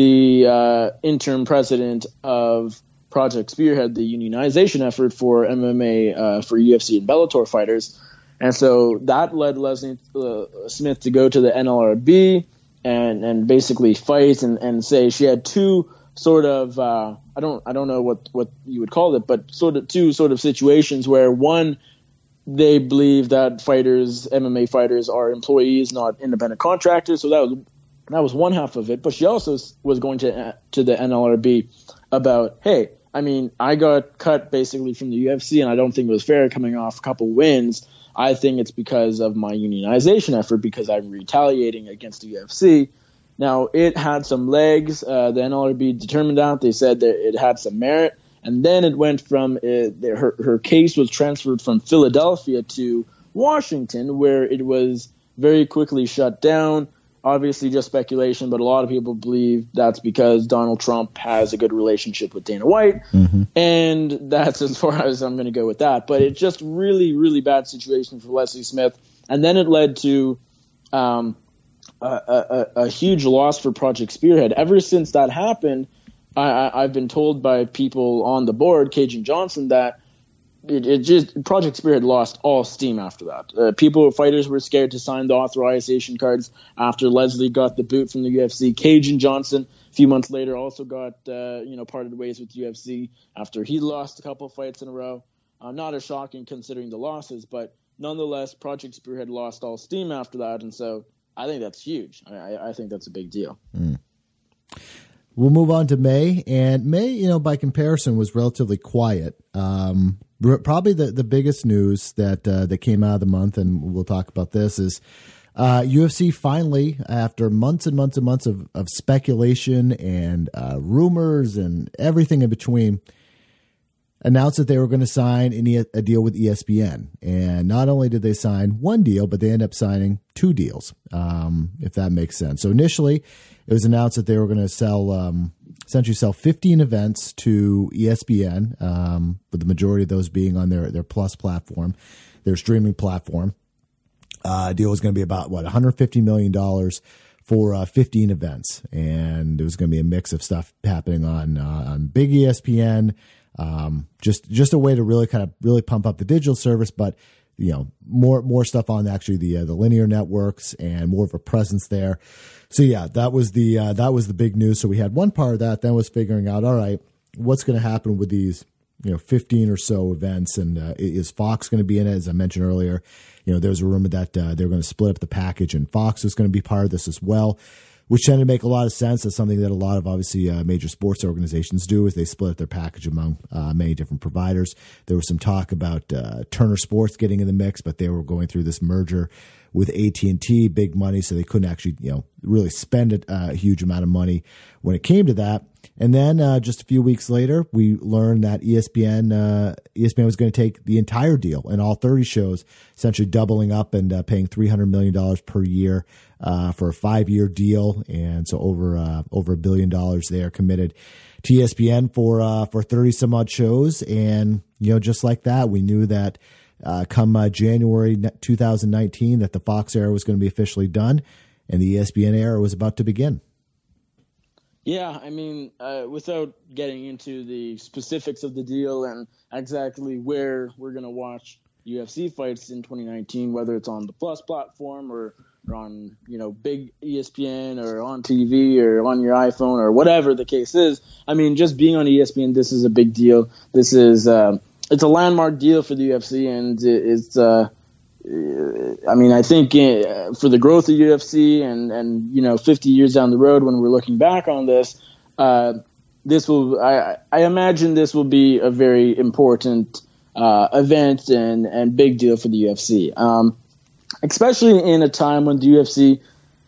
the interim president of Project Spearhead, the unionization effort for MMA, for UFC and Bellator fighters. And so that led Leslie Smith to go to the NLRB and basically fight and say she had two sort of I don't know what you would call it, but two situations where one, they believe that MMA fighters are employees, not independent contractors. So that was one half of it. But she also was going to the NLRB about, hey, I mean, I got cut basically from the UFC, and I don't think it was fair coming off a couple wins. I think it's because of my unionization effort, because I'm retaliating against the UFC. Now, it had some legs. The NLRB determined that. They said that it had some merit. And then it went from her case was transferred from Philadelphia to Washington, where it was very quickly shut down. Obviously, just speculation, but a lot of people believe that's because Donald Trump has a good relationship with Dana White. Mm-hmm. And that's as far as I'm going to go with that. But it's just really, really bad situation for Leslie Smith. And then it led to a huge loss for Project Spearhead. Ever since that happened, I've been told by people on the board, Cajun Johnson, that it just Project Spearhead lost all steam after that. Fighters were scared to sign the authorization cards after Leslie got the boot from the UFC. Cajun Johnson, a few months later, also got parted ways with the UFC after he lost a couple fights in a row. Not as shocking considering the losses, but nonetheless, Project Spearhead lost all steam after that, and so I think that's huge. I think that's a big deal. Mm. We'll move on to May, and May, by comparison, was relatively quiet. Probably the biggest news that came out of the month, and we'll talk about this, is UFC finally, after months and months and months of speculation and rumors and everything in between, announced that they were going to sign a deal with ESPN. And not only did they sign one deal, but they ended up signing two deals, if that makes sense. So initially, it was announced that they were going to essentially sell 15 events to ESPN, with the majority of those being on their Plus platform, their streaming platform. Deal was going to be about, $150 million for 15 events. And it was going to be a mix of stuff happening on big ESPN, just a way to really pump up the digital service, but more stuff on actually the linear networks and more of a presence there. So yeah, that was the big news. So we had one part of that, then was figuring out, all right, what's going to happen with these 15 or so events, and is Fox going to be in it? As I mentioned earlier, there was a rumor that they're going to split up the package, and Fox was going to be part of this as well, which tended to make a lot of sense. That's something that a lot of obviously major sports organizations do, is they split up their package among many different providers. There was some talk about Turner Sports getting in the mix, but they were going through this merger with AT&T, big money, so they couldn't actually really spend a huge amount of money when it came to that. And then just a few weeks later, we learned that ESPN was going to take the entire deal and all 30 shows, essentially doubling up and paying $300 million per year for a 5-year deal. And so over $1 billion they are committed to ESPN for 30 some odd shows. And, just like that, we knew that come January 2019 that the Fox era was going to be officially done and the ESPN era was about to begin. Yeah, I mean, without getting into the specifics of the deal and exactly where we're going to watch UFC fights in 2019, whether it's on the Plus platform or on big ESPN or on TV or on your iPhone or whatever the case is. I mean, just being on ESPN, this is a big deal. This is it's a landmark deal for the UFC, and it's I mean, I think for the growth of UFC and 50 years down the road when we're looking back on this, this will I imagine this will be a very important event and big deal for the UFC, especially in a time when the UFC,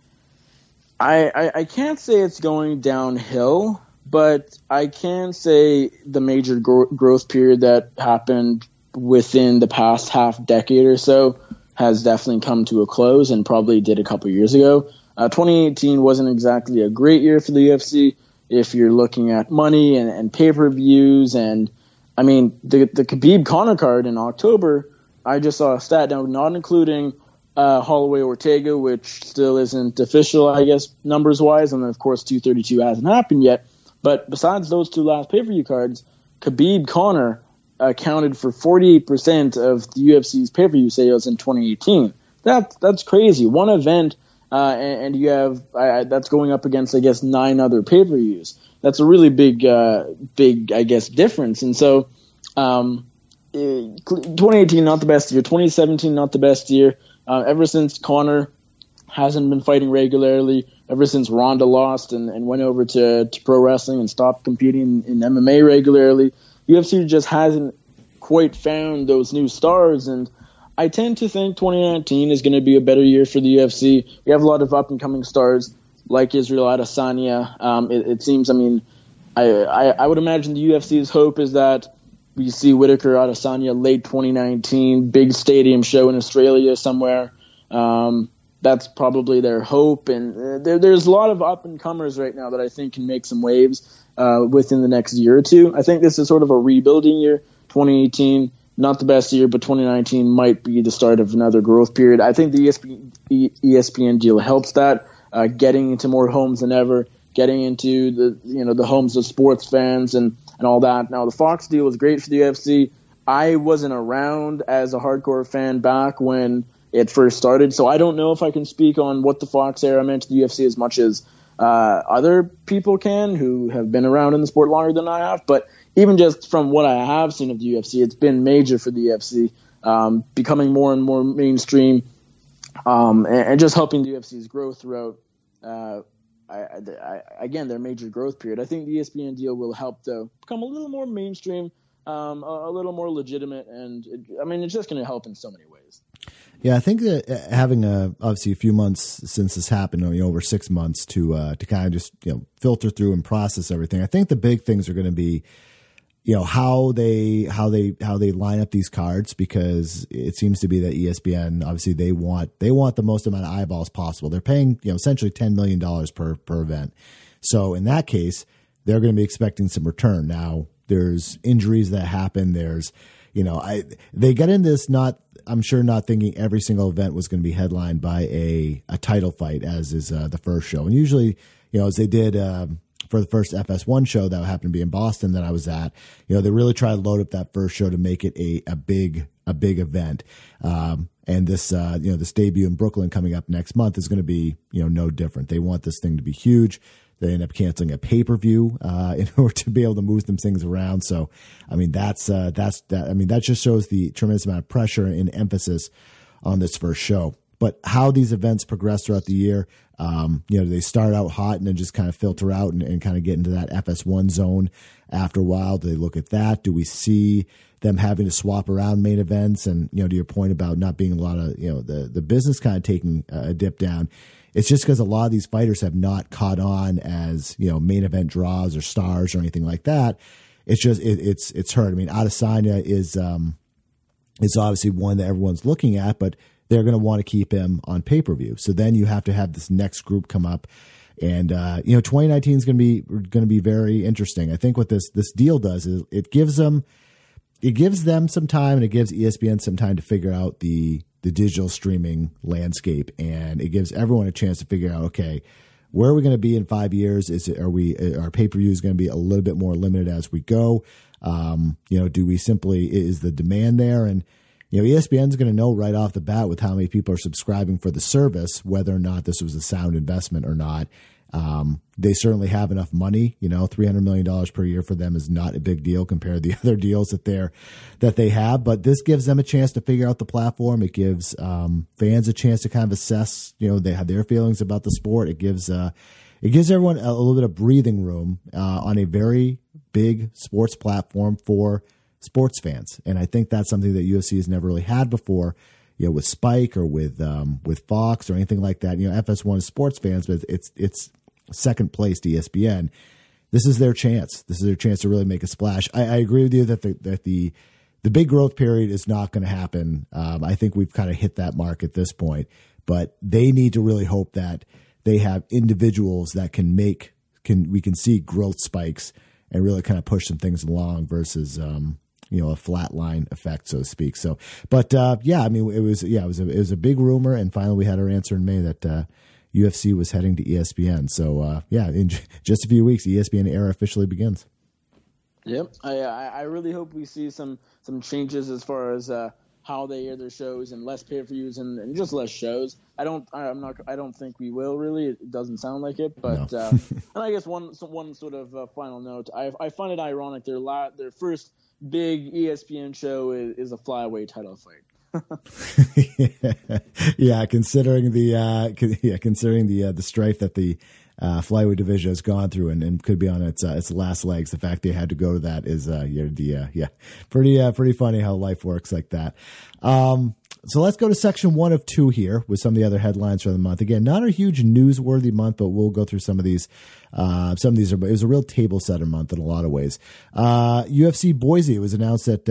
I can't say it's going downhill, but I can say the major growth period that happened within the past half decade or so has definitely come to a close, and probably did a couple years ago. 2018 wasn't exactly a great year for the UFC if you're looking at money and pay-per-views. And I mean, the Khabib Conor card in October, I just saw a stat now, not including Holloway Ortega, which still isn't official, I guess, numbers-wise, and then of course 232 hasn't happened yet. But besides those two last pay-per-view cards, Khabib Conor accounted for 48% of the UFC's pay-per-view sales in 2018. That's crazy. One event, and you have that's going up against, I guess, 9 other pay-per-views. That's a really big, I guess, difference. And so, 2018 not the best year. 2017 not the best year. Ever since Conor hasn't been fighting regularly, ever since Ronda lost and went over to pro wrestling and stopped competing in MMA regularly, UFC just hasn't quite found those new stars, and I tend to think 2019 is going to be a better year for the UFC. We have a lot of up-and-coming stars like Israel Adesanya. It seems, I mean, I would imagine the UFC's hope is that we see Whittaker Adesanya late 2019, big stadium show in Australia somewhere. That's probably their hope, and there's a lot of up-and-comers right now that I think can make some waves within the next year or two. I think this is sort of a rebuilding year. 2018, not the best year, but 2019 might be the start of another growth period. I think the ESPN deal helps that, getting into more homes than ever, getting into the homes of sports fans and all that. Now, the Fox deal was great for the UFC. I wasn't around as a hardcore fan back when it first started, so I don't know if I can speak on what the Fox era meant to the UFC as much as other people can who have been around in the sport longer than I have. But even just from what I have seen of the UFC, it's been major for the UFC, becoming more and more mainstream, and just helping the UFC's growth throughout, again, their major growth period. I think the ESPN deal will help, though, become a little more mainstream, a little more legitimate, and it's just going to help in so many ways. Yeah, I think that having obviously a few months since this happened, over 6 months to kind of just filter through and process everything. I think the big things are going to be how they line up these cards, because it seems to be that ESPN, obviously they want the most amount of eyeballs possible. They're paying essentially $10 million per event. So in that case, they're going to be expecting some return. Now there's injuries that happen. There's they get in this I'm sure not thinking every single event was going to be headlined by a title fight, as is the first show. And usually, as they did for the first FS1 show that happened to be in Boston that I was at, they really try to load up that first show to make it a big event. And this, this debut in Brooklyn coming up next month is going to be, no different. They want this thing to be huge. They end up canceling a pay-per-view in order to be able to move them things around. So, that just shows the tremendous amount of pressure and emphasis on this first show. But how these events progress throughout the year, they start out hot and then just kind of filter out and kind of get into that FS1 zone after a while. Do they look at that? Do we see them having to swap around main events? And, to your point about not being a lot of, the business kind of taking a dip down, it's just because a lot of these fighters have not caught on as, main event draws or stars or anything like that. It's just, it's hurt. Adesanya is obviously one that everyone's looking at, but they're going to want to keep him on pay-per-view. So then you have to have this next group come up, and 2019 is going to be very interesting. I think what this deal does is it gives them some time, and it gives ESPN some time to figure out the digital streaming landscape, and it gives everyone a chance to figure out, okay, where are we going to be in 5 years? Our pay-per-view is going to be a little bit more limited as we go? Is the demand there? And ESPN's going to know right off the bat with how many people are subscribing for the service, whether or not this was a sound investment or not. They certainly have enough money. $300 million per year for them is not a big deal compared to the other deals that they have. But this gives them a chance to figure out the platform. It gives fans a chance to kind of assess. They have their feelings about the sport. It gives everyone a little bit of breathing room on a very big sports platform for sports fans. And I think that's something that UFC has never really had before. With Spike or with Fox or anything like that. FS1 is sports fans, but it's second place to ESPN. This is their chance. This is their chance to really make a splash. I agree with you that the big growth period is not going to happen. I think we've kind of hit that mark at this point, but they need to really hope that they have individuals that we can see growth spikes and really kind of push some things along versus a flat line effect, so to speak. So, but it was a big rumor, and finally we had our answer in May that UFC was heading to ESPN. So, in just a few weeks, the ESPN era officially begins. Yep, I really hope we see some changes as far as how they air their shows and less pay-per-views and just less shows. I don't think we will really. It doesn't sound like it, but no. And I guess one sort of final note. I find it ironic their first big ESPN show is a flyweight title fight. Considering the strife that the flyweight division has gone through and could be on its last legs, the fact they had to go to that is pretty funny how life works like that. So let's go to section 1 of 2 here with some of the other headlines for the month. Again, not a huge newsworthy month, but we'll go through some of these. It was a real table setter month in a lot of ways. UFC Boise, it was announced that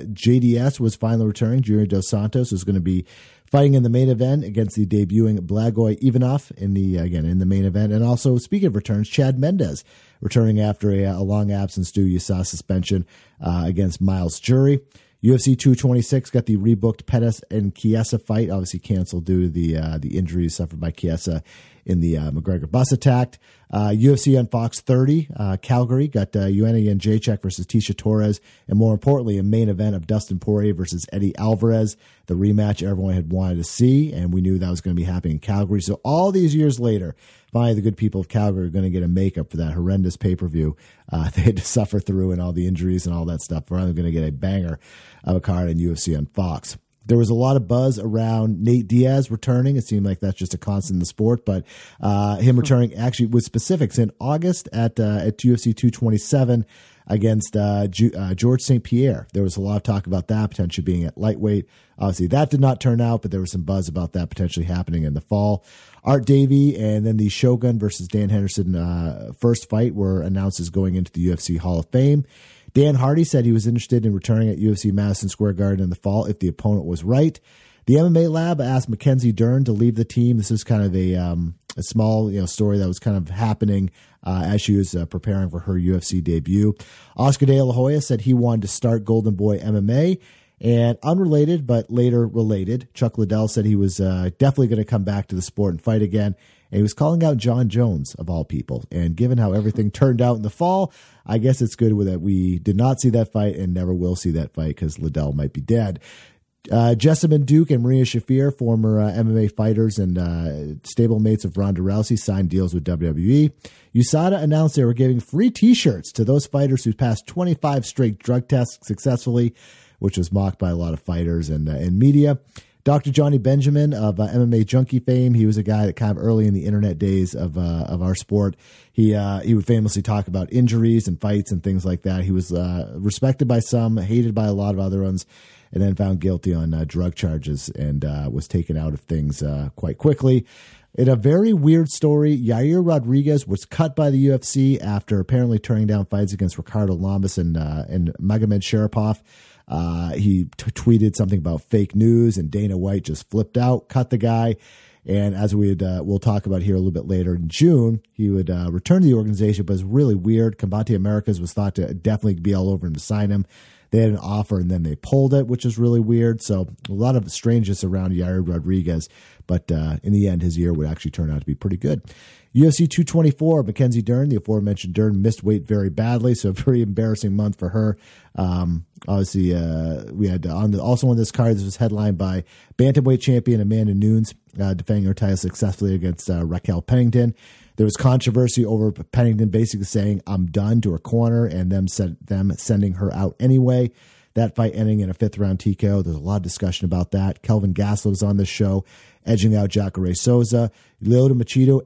JDS was finally returning. Junior Dos Santos was going to be fighting in the main event against the debuting Blagoy Ivanov in the main event. And also, speaking of returns, Chad Mendes returning after a long absence due to USADA suspension against Miles Jury. UFC 226 got the rebooked Pettis and Chiesa fight, obviously canceled due to the injuries suffered by Chiesa in the McGregor bus attack. UFC on Fox 30, Calgary got Joanna Jędrzejczyk versus Tisha Torres, and more importantly, a main event of Dustin Poirier versus Eddie Alvarez, the rematch everyone had wanted to see, and we knew that was going to be happening in Calgary. So all these years later, finally the good people of Calgary are going to get a makeup for that horrendous pay-per-view they had to suffer through and all the injuries and all that stuff. We're finally going to get a banger of a card in UFC on Fox. There was a lot of buzz around Nate Diaz returning. It seemed like that's just a constant in the sport, but him returning actually with specifics in August at UFC 227 against George St. Pierre. There was a lot of talk about that potentially being at lightweight. Obviously, that did not turn out, but there was some buzz about that potentially happening in the fall. Art Davie and then the Shogun versus Dan Henderson first fight were announced as going into the UFC Hall of Fame. Dan Hardy said he was interested in returning at UFC Madison Square Garden in the fall if the opponent was right. The MMA Lab asked Mackenzie Dern to leave the team. This is kind of a small story that was kind of happening as she was preparing for her UFC debut. Oscar De La Hoya said he wanted to start Golden Boy MMA. And unrelated, but later related, Chuck Liddell said he was definitely going to come back to the sport and fight again. And he was calling out John Jones, of all people. And given how everything turned out in the fall, I guess it's good that we did not see that fight and never will see that fight because Liddell might be dead. Jessamyn Duke and Maria Shafir, former MMA fighters and stablemates of Ronda Rousey, signed deals with WWE. USADA announced they were giving free T-shirts to those fighters who passed 25 straight drug tests successfully, which was mocked by a lot of fighters and media. Dr. Johnny Benjamin of MMA Junkie fame, he was a guy that kind of early in the internet days of our sport, he would famously talk about injuries and fights and things like that. He was respected by some, hated by a lot of other ones, and then found guilty on drug charges and was taken out of things quite quickly. In a very weird story, Yair Rodriguez was cut by the UFC after apparently turning down fights against Ricardo Lamas and Magomed Sharapov. He tweeted something about fake news, and Dana White just flipped out, cut the guy. And as we'll talk about here a little bit later, in June, he would return to the organization, but it's really weird. Combate Americas was thought to definitely be all over him to sign him. they had an offer and then they pulled it, which is really weird. So a lot of strangeness around Yair Rodriguez, but in the end, his year would actually turn out to be pretty good. UFC 224, Mackenzie Dern, the aforementioned Dern, missed weight very badly, so a very embarrassing month for her. Obviously, we had also on this card, this was headlined by bantamweight champion Amanda Nunes defending her title successfully against Raquel Pennington. There was controversy over Pennington basically saying, "I'm done" to her corner, and them sending her out anyway. That fight ending in a 5th-round TKO. There's a lot of discussion about that. Kelvin Gastelum was on this show, edging out Jacare Souza. Lyoto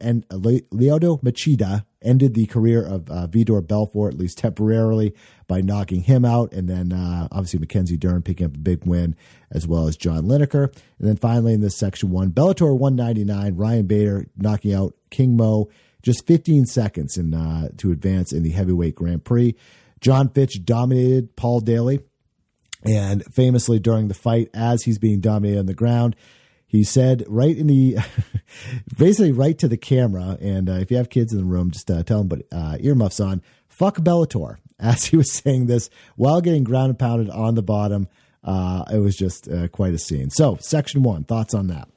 Machida ended the career of Vitor Belfort, at least temporarily, by knocking him out. And then, obviously, Mackenzie Dern picking up a big win, as well as John Lineker. And then finally, in this section 1, Bellator 199, Ryan Bader knocking out King Mo, just 15 seconds to advance in the heavyweight Grand Prix. John Fitch dominated Paul Daly. And famously during the fight, as he's being dominated on the ground, he said right in the, basically right to the camera, and if you have kids in the room, just tell them, but earmuffs on, "Fuck Bellator," as he was saying this while getting ground and pounded on the bottom. It was just quite a scene. So, section 1, thoughts on that?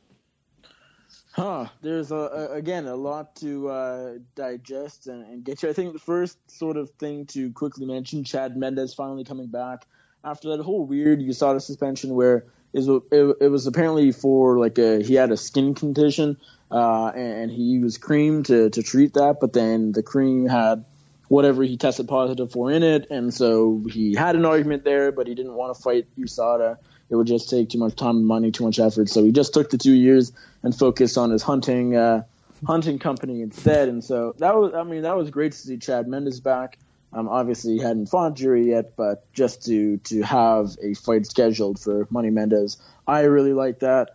There's, again, a lot to digest and get to. I think the first sort of thing to quickly mention, Chad Mendes finally coming back after that whole weird USADA suspension where it was apparently for like he had a skin condition and he used cream to treat that, but then the cream had whatever he tested positive for in it, and so he had an argument there, but he didn't want to fight USADA. It would just take too much time and money, too much effort, so he just took the 2 years and focused on his hunting company instead. And so that was great to see Chad Mendes back. Obviously, he hadn't fought Jury yet, but just to have a fight scheduled for Money Mendes, I really like that.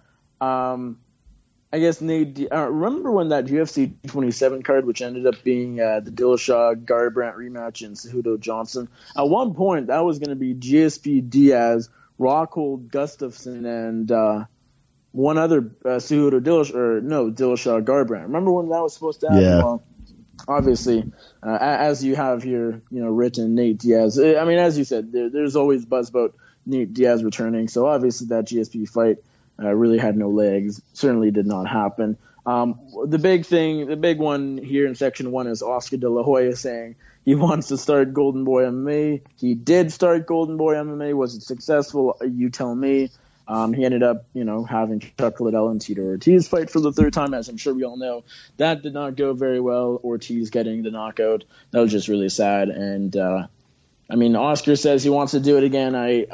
I guess, Nate, remember when that UFC 27 card, which ended up being the Dillashaw Garbrandt rematch and Cejudo Johnson? At one point, that was going to be GSP Diaz, Rockhold Gustafsson, and one other Cejudo Dillashaw Garbrandt. Remember when that was supposed to happen? Yeah. Well, obviously, as you have here, written, Nate Diaz. I mean, as you said, there's always buzz about Nate Diaz returning. So obviously that GSP fight really had no legs. Certainly did not happen. The big one here in section 1 is Oscar De La Hoya saying he wants to start Golden Boy MMA. He did start Golden Boy MMA. Was it successful? You tell me. He ended up, having Chuck Liddell and Tito Ortiz fight for the 3rd time, as I'm sure we all know. That did not go very well. Ortiz getting the knockout. That was just really sad. And, Oscar says he wants to do it again.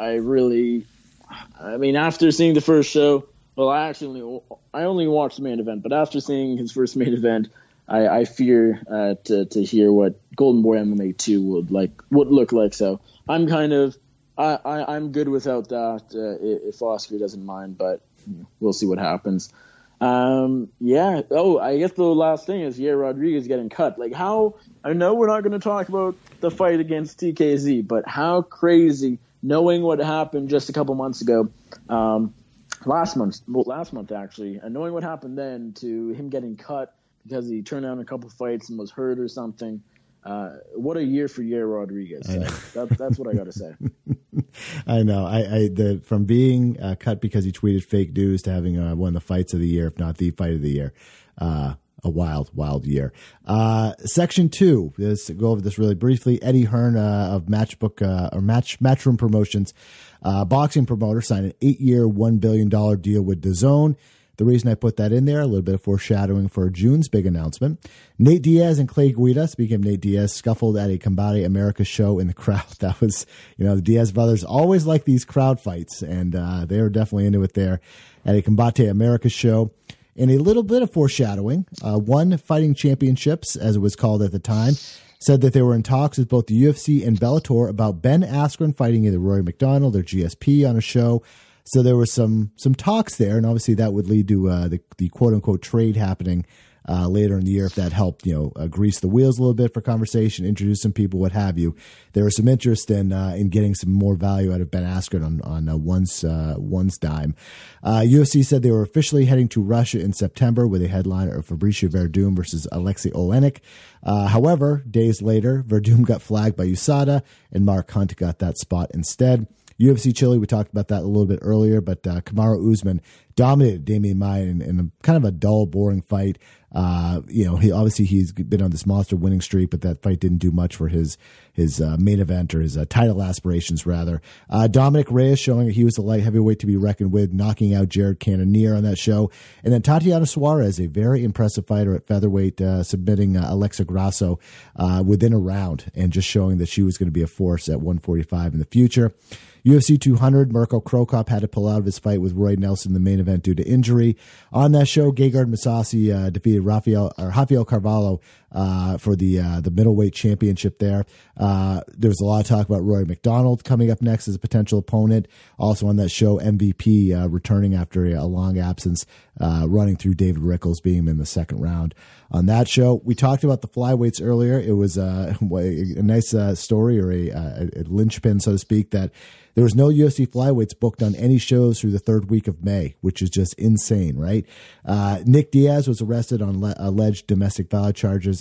After seeing the first show, well, I only watched the main event, but after seeing his first main event, I fear to hear what Golden Boy MMA 2 would look like. So I'm I'm good without that if Oscar doesn't mind, but we'll see what happens. I guess the last thing is Rodriguez getting cut. I know we're not going to talk about the fight against TKZ, but how crazy, knowing what happened just a couple months ago, last month actually, and knowing what happened then to him getting cut because he turned down a couple fights and was hurt or something. What a year for Yair Rodriguez. That's what I got to say. I know. From being cut because he tweeted fake news to having one of the fights of the year, if not the fight of the year. A wild year. Section 2. Let's go over this really briefly. Eddie Hearn of Matchroom Promotions, boxing promoter, signed an 8-year, $1 billion deal with DAZN. The reason I put that in there, a little bit of foreshadowing for June's big announcement. Nate Diaz and Clay Guida, speaking of Nate Diaz, scuffled at a Combate America show in the crowd. That was, the Diaz brothers always like these crowd fights, and they were definitely into it there at a Combate America show. And a little bit of foreshadowing. One Fighting Championships, as it was called at the time, said that they were in talks with both the UFC and Bellator about Ben Askren fighting either Rory McDonald or GSP on a show. So there was some talks there, and obviously that would lead to the quote-unquote trade happening later in the year if that helped, grease the wheels a little bit for conversation, introduce some people, what have you. There was some interest in getting some more value out of Ben Askren on one's dime. UFC said they were officially heading to Russia in September with a headliner of Fabricio Verdum versus Alexei Olenek. However, days later, Verdum got flagged by USADA and Mark Hunt got that spot instead. UFC Chile, we talked about that a little bit earlier, but Kamaru Usman dominated Damian Maia in a kind of a dull, boring fight. He's been on this monster winning streak, but that fight didn't do much for his main event, or his title aspirations, rather. Dominic Reyes showing that he was a light heavyweight to be reckoned with, knocking out Jared Cannonier on that show. And then Tatiana Suarez, a very impressive fighter at featherweight, submitting Alexa Grasso within a round, and just showing that she was going to be a force at 145 in the future. UFC 200, Mirko Krokop had to pull out of his fight with Roy Nelson in the main event due to injury. On that show, Gegard Mousasi defeated Rafael Carvalho for the middleweight championship there. There was a lot of talk about Rory McDonald coming up next as a potential opponent. Also on that show, MVP returning after a long absence, running through David Rickles, being him in the second round. On that show, we talked about the flyweights earlier. It was a nice story, or a linchpin, so to speak, that there was no UFC flyweights booked on any shows through the third week of May, which is just insane, right? Nick Diaz was arrested on alleged domestic violence charges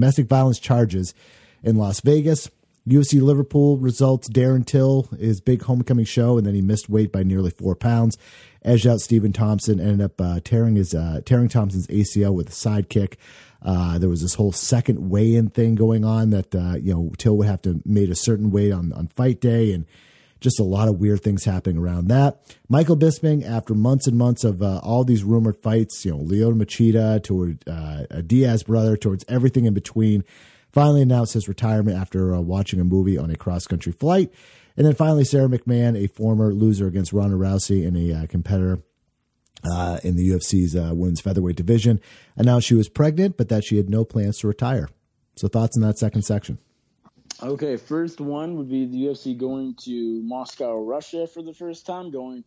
in Las Vegas. UFC Liverpool results: Darren Till, his big homecoming show, and then he missed weight by nearly 4 pounds. Edged out Stephen Thompson, ended up tearing Thompson's ACL with a sidekick. There was this whole second weigh-in thing going on that Till would have to made a certain weight on fight day, and just a lot of weird things happening around that. Michael Bisping, after months and months of all these rumored fights, Lyoto Machida toward a Diaz brother, towards everything in between, finally announced his retirement after watching a movie on a cross-country flight. And then finally, Sarah McMahon, a former loser against Ronda Rousey and a competitor in the UFC's women's featherweight division, announced she was pregnant, but that she had no plans to retire. So thoughts on that second section? Okay, first one would be the UFC going to Moscow, Russia for the first time,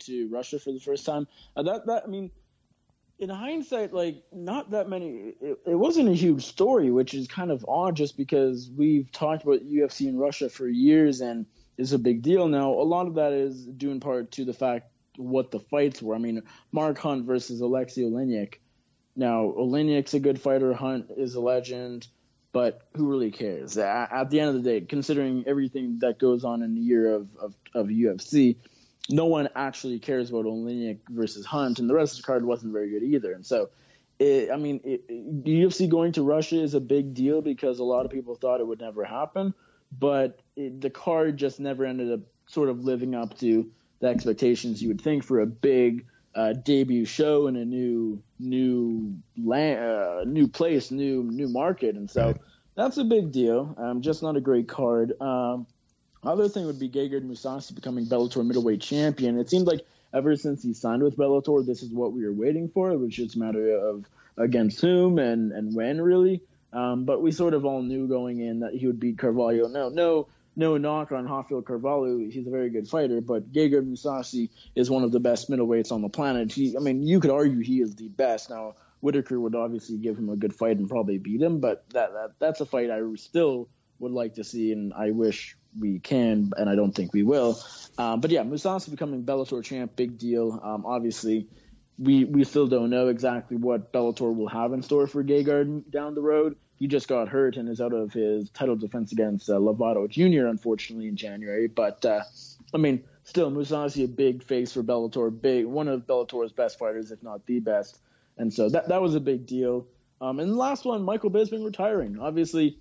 in hindsight, not that many. It wasn't a huge story, which is kind of odd, just because we've talked about UFC in Russia for years, and it's a big deal now. A lot of that is due in part to the fact what the fights were. Mark Hunt versus Alexei Olenek. Now, Olenek's a good fighter. Hunt is a legend. But who really cares? At the end of the day, considering everything that goes on in the year of UFC, no one actually cares about Olenek versus Hunt, and the rest of the card wasn't very good either. And so, the UFC going to Russia is a big deal because a lot of people thought it would never happen, but the card just never ended up sort of living up to the expectations you would think for a big debut show in a new place, new market, and so that's a big deal. Just not a great card. Other thing would be Gegard Mousasi becoming Bellator middleweight champion. It seemed like ever since he signed with Bellator, this is what we were waiting for. It was just a matter of against whom and when, really. But we sort of all knew going in that he would beat Carvalho. No knock on Rafael Carvalho. He's a very good fighter, but Gegard Mousasi is one of the best middleweights on the planet. You could argue he is the best. Now, Whitaker would obviously give him a good fight and probably beat him, but that's a fight I still would like to see, and I wish we can, and I don't think we will. But yeah, Mousasi becoming Bellator champ, big deal. Obviously, we still don't know exactly what Bellator will have in store for Gegard down the road. He just got hurt and is out of his title defense against Lovato Jr., unfortunately, in January. But, still, Mousasi, a big face for Bellator, one of Bellator's best fighters, if not the best. And so that was a big deal. And the last one, Michael Bisping retiring. Obviously,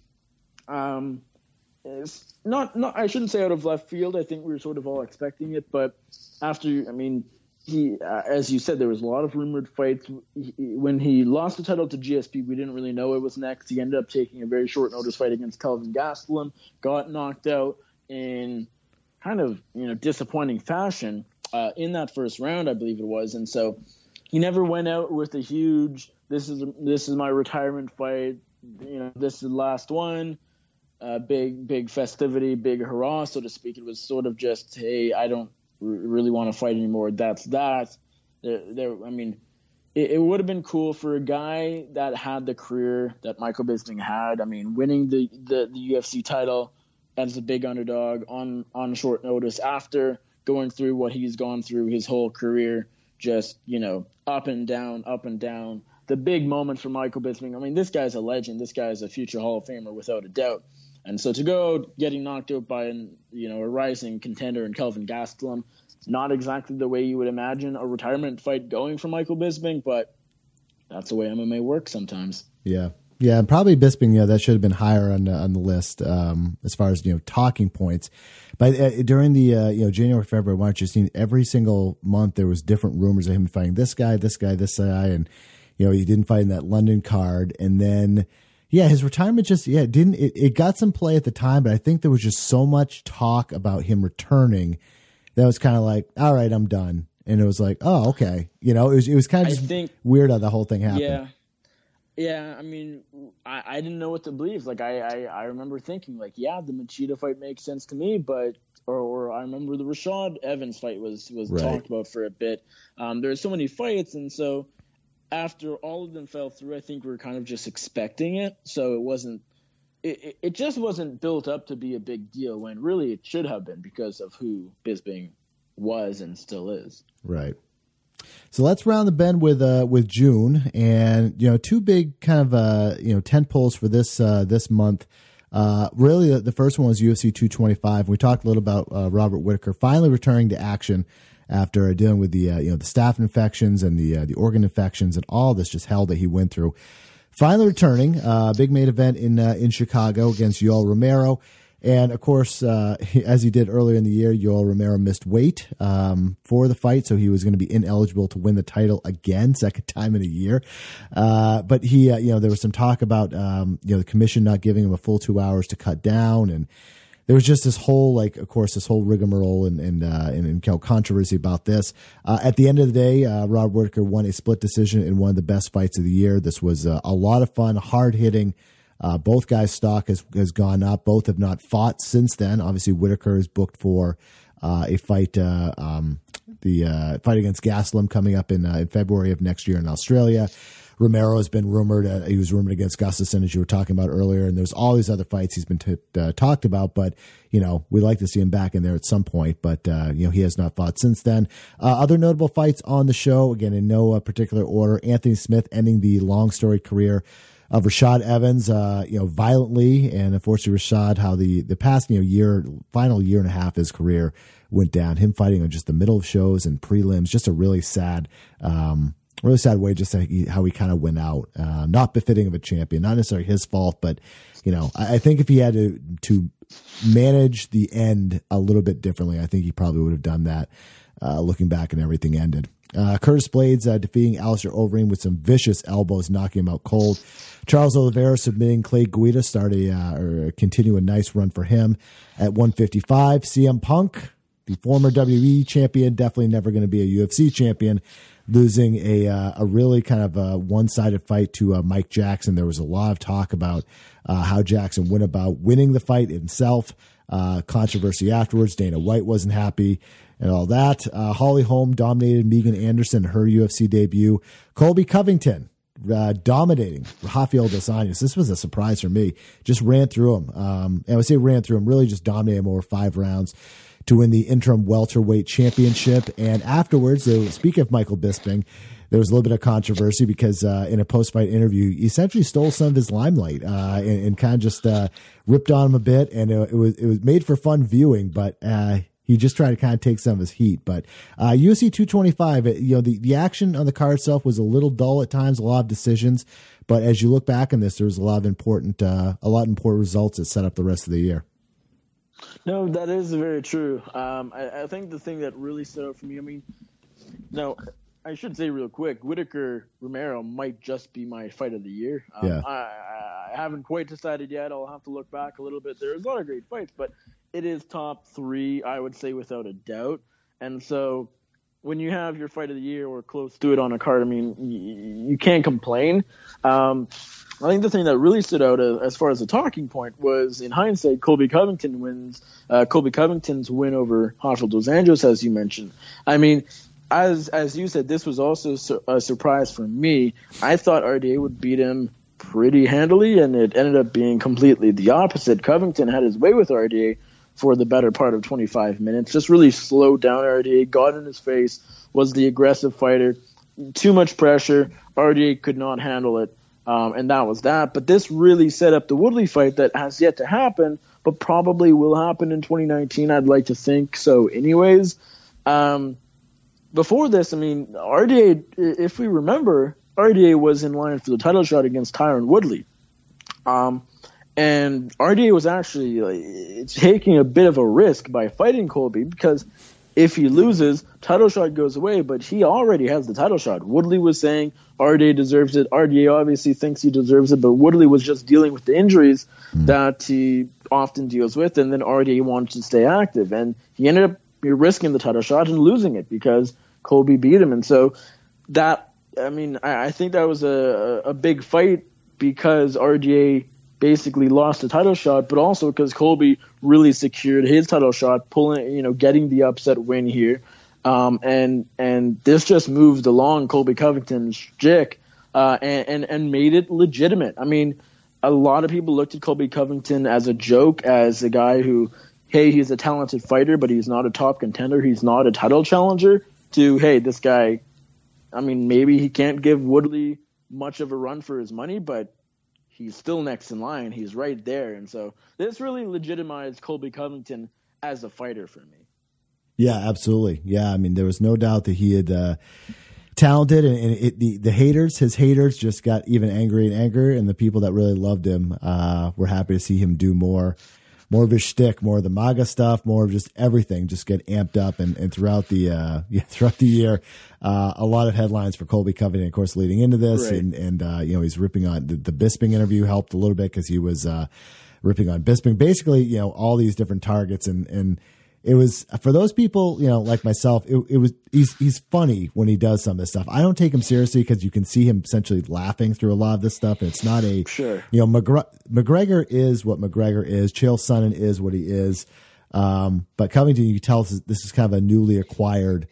it's not I shouldn't say out of left field. I think we were sort of all expecting it. But after, he, as you said, there was a lot of rumored fights. When he lost the title to GSP, we didn't really know it was next. He ended up taking a very short notice fight against Kelvin Gastelum, got knocked out in kind of disappointing fashion in that first round, I believe it was. And so he never went out with a huge this is my retirement fight. This is the last one. Big festivity, big hurrah, so to speak. It was sort of just, hey, I don't really want to fight anymore. That's that. it would have been cool for a guy that had the career that Michael Bisping had. I mean, winning the UFC title as a big underdog on short notice after going through what he's gone through his whole career, just, up and down, up and down. The big moment for Michael Bisping. I mean, this guy's a legend. This guy's a future Hall of Famer without a doubt. And so to go getting knocked out by a rising contender in Kelvin Gastelum, not exactly the way you would imagine a retirement fight going for Michael Bisping, but that's the way MMA works sometimes. Yeah. Yeah, and probably Bisping, that should have been higher on the list as far as, talking points. But during the, January, February, March, you've seen every single month there was different rumors of him fighting this guy, and, he didn't fight in that London card. And then, his retirement just, it got some play at the time, but I think there was just so much talk about him returning that was kind of like, all right, I'm done. And it was like, oh, okay. It was kind of just weird how the whole thing happened. Yeah. Yeah, I mean, I didn't know what to believe. Like, I remember thinking, like, the Machida fight makes sense to me, but or I remember the Rashad Evans fight was right. Talked about for a bit. There's so many fights, and so after all of them fell through, I think we were kind of just expecting it. So it just wasn't built up to be a big deal when really it should have been because of who Bisping was and still is. Right. So let's round the bend with June, and two big kind of tent poles for this month. Really, the first one was UFC 225. We talked a little about Robert Whitaker finally returning to action after dealing with the the staph infections and the organ infections and all this just hell that he went through. Finally returning, big main event in Chicago against Yoel Romero. And, of course, as he did earlier in the year, Yoel Romero missed weight for the fight, so he was going to be ineligible to win the title again, second time in a year. But he, there was some talk about, the commission not giving him a full 2 hours to cut down, and there was just this whole, this whole rigmarole and controversy about this. At the end of the day, Rob Whitaker won a split decision in one of the best fights of the year. This was a lot of fun, hard-hitting. Both guys' stock has gone up. Both have not fought since then. Obviously, Whitaker is booked for a fight, the fight against Gastelum coming up in February of next year in Australia. Romero has been rumored. He was rumored against Gustafsson, as you were talking about earlier, and there's all these other fights he's been talked about. But we'd like to see him back in there at some point. But he has not fought since then. Other notable fights on the show, again in no particular order. Anthony Smith ending the long storied career of Rashad Evans, violently, and unfortunately Rashad, how the past final year and a half of his career went down. Him fighting on just the middle of shows and prelims, just a really sad way, just how he kind of went out. Not befitting of a champion, not necessarily his fault, but I think if he had to manage the end a little bit differently, I think he probably would have done that. Looking back and everything ended. Curtis Blades defeating Alistair Overeem with some vicious elbows, knocking him out cold. Charles Oliveira submitting Clay Guida, continue a nice run for him at 155. CM Punk, the former WWE champion, definitely never going to be a UFC champion, losing a really kind of a one-sided fight to Mike Jackson. There was a lot of talk about how Jackson went about winning the fight himself. Controversy afterwards. Dana White wasn't happy and all that. Holly Holm dominated Megan Anderson in her UFC debut. Colby Covington dominating Rafael Dos Anjos. This was a surprise for me. Just ran through him. And I would say ran through him, really just dominated him over 5 rounds to win the interim welterweight championship. And afterwards, speaking of Michael Bisping, there was a little bit of controversy because in a post-fight interview, he essentially stole some of his limelight and kind of just ripped on him a bit. And it was made for fun viewing, but he just tried to kind of take some of his heat. But UFC 225, the action on the card itself was a little dull at times, a lot of decisions. But as you look back on this, there was a lot of important results that set up the rest of the year. No, that is very true. I think the thing that really stood out for me, I should say real quick, Whitaker Romero might just be my fight of the year. I haven't quite decided yet. I'll have to look back a little bit. There's a lot of great fights, but it is top 3, I would say, without a doubt. And so when you have your fight of the year or close to it on a card, you can't complain. I think the thing that really stood out as far as the talking point was, in hindsight, Colby Covington's win over Rafael Dos Anjos, as you mentioned. as you said, this was also a surprise for me. I thought RDA would beat him pretty handily, and it ended up being completely the opposite. Covington had his way with RDA for the better part of 25 minutes, just really slowed down RDA, got in his face, was the aggressive fighter. Too much pressure. RDA could not handle it, and that was that. But this really set up the Woodley fight that has yet to happen, but probably will happen in 2019. I'd like to think so anyways. Before this, I mean, RDA, if we remember, RDA was in line for the title shot against Tyron Woodley. And RDA was actually taking a bit of a risk by fighting Colby, because if he loses, title shot goes away, but he already has the title shot. Woodley was saying RDA deserves it. RDA obviously thinks he deserves it, but Woodley was just dealing with the injuries that he often deals with, and then RDA wanted to stay active. And he ended up risking the title shot and losing it because Colby beat him. And so that, I mean, I think that was a big fight because RDA basically lost the title shot, but also because Colby really secured his title shot, getting the upset win here. And this just moved along Colby Covington's jig, and made it legitimate. I mean, a lot of people looked at Colby Covington as a joke, as a guy who, hey, he's a talented fighter, but he's not a top contender. He's not a title challenger. To, hey, this guy, I mean, maybe he can't give Woodley much of a run for his money, but he's still next in line. He's right there. And so this really legitimized Colby Covington as a fighter for me. Yeah, absolutely. Yeah, I mean, there was no doubt that he had talented, and the haters, his haters, just got even angrier and angrier, and the people that really loved him were happy to see him do more of his shtick, more of the MAGA stuff, more of just everything, just get amped up. And throughout the year, a lot of headlines for Colby Covington, of course, leading into this. Right. And he's ripping on the Bisping interview helped a little bit because he was ripping on Bisping, basically, all these different targets. And it was, for those people, like myself, he's funny when he does some of this stuff. I don't take him seriously because you can see him essentially laughing through a lot of this stuff. And it's not a, sure. McGregor is what McGregor is. Chael Sonnen is what he is. But Covington, you can tell this is kind of a newly acquired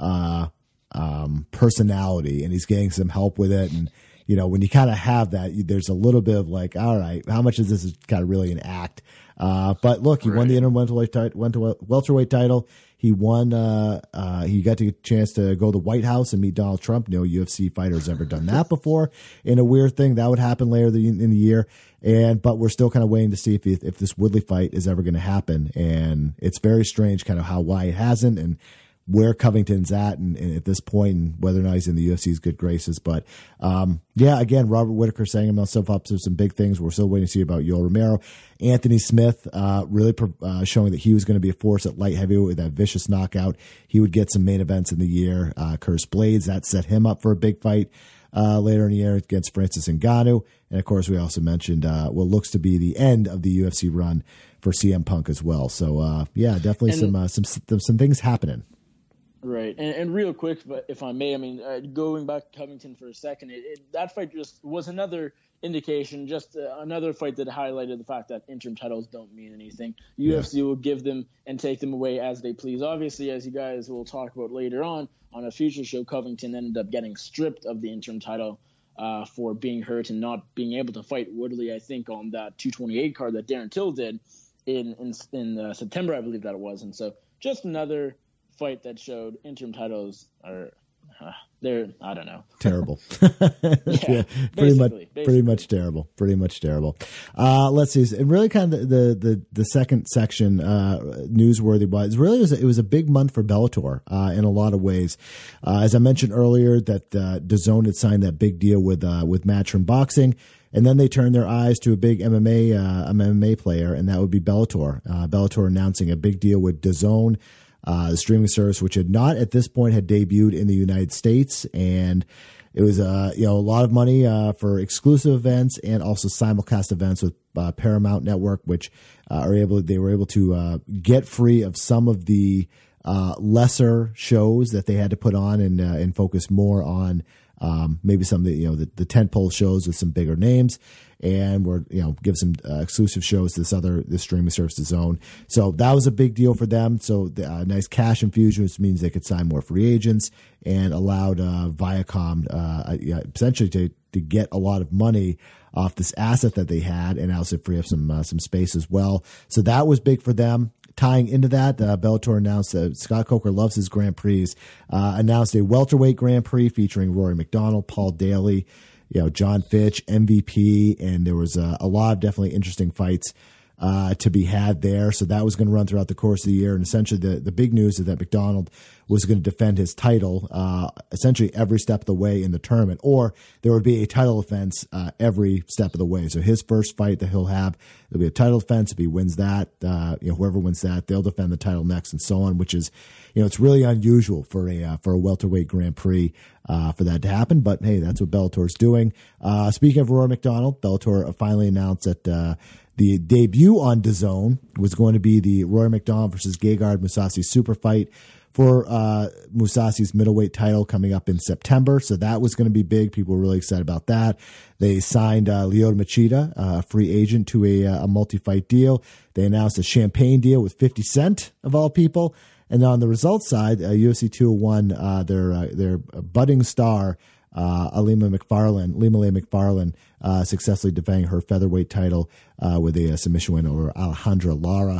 personality, and he's getting some help with it. And, when you kind of have that, there's a little bit of like, all right, how much of this is kind of really an act? But look, he won the interim welterweight title. He won. He got the chance to go to the White House and meet Donald Trump. No UFC fighter has ever done that before. In a weird thing that would happen later in the year. But we're still kind of waiting to see if this Woodley fight is ever going to happen. And it's very strange, kind of why it hasn't, and where Covington's at and at this point, and whether or not he's in the UFC's good graces. But again, Robert Whitaker saying himself up to some big things. We're still waiting to see about Yoel Romero. Anthony Smith really showing that he was going to be a force at light heavyweight with that vicious knockout. He would get some main events in the year. Curtis Blades, that set him up for a big fight later in the year against Francis Ngannou. And of course, we also mentioned what looks to be the end of the UFC run for CM Punk as well. So definitely some things happening. Right, and real quick, if I may, I mean, going back to Covington for a second, that fight just was another indication, just another fight that highlighted the fact that interim titles don't mean anything. UFC will give them and take them away as they please. Obviously, as you guys will talk about later on a future show, Covington ended up getting stripped of the interim title for being hurt and not being able to fight Woodley, I think, on that 228 card that Darren Till did in September, I believe that it was. And so just another fight that showed interim titles are they're, I don't know, terrible. Pretty much terrible. Let's see, and really kind of the second section newsworthy was it was a big month for Bellator in a lot of ways. As I mentioned earlier, that DAZN had signed that big deal with Matchroom Boxing. And then they turned their eyes to a big MMA player, and that would be Bellator. Bellator announcing a big deal with DAZN, the streaming service, which had not at this point had debuted in the United States, and it was a lot of money for exclusive events and also simulcast events with Paramount Network, which they were able to get free of some of the lesser shows that they had to put on and focus more on maybe some of the tentpole shows with some bigger names, and we're give some exclusive shows to this streaming service, DAZN. So that was a big deal for them. So nice cash infusion, which means they could sign more free agents, and allowed Viacom essentially to get a lot of money off this asset that they had, and also free up some space as well. So that was big for them. Tying into that, Bellator announced that Scott Coker loves his Grand Prix, announced a welterweight Grand Prix featuring Rory McDonald, Paul Daly, John Fitch, MVP, and there was a lot of definitely interesting fights to be had there. So that was going to run throughout the course of the year. And essentially the big news is that McDonald was going to defend his title essentially every step of the way in the tournament, or there would be a title defense every step of the way. So his first fight that he'll have, there'll be a title defense. If he wins that, whoever wins that, they'll defend the title next, and so on, which is, it's really unusual for a welterweight Grand Prix for that to happen. But hey, that's what Bellator's doing. Speaking of Rory McDonald, Bellator finally announced that the debut on DAZN was going to be the Rory McDonald versus Gegard Mousasi super fight for Mousasi's middleweight title coming up in September. So that was going to be big. People were really excited about that. They signed Lyoto Machida, a free agent, to a multi-fight deal. They announced a champagne deal with 50 Cent, of all people. And on the results side, UFC 201, their budding star, Lima McFarlane, successfully defending her featherweight title with a submission win over Alejandra Lara.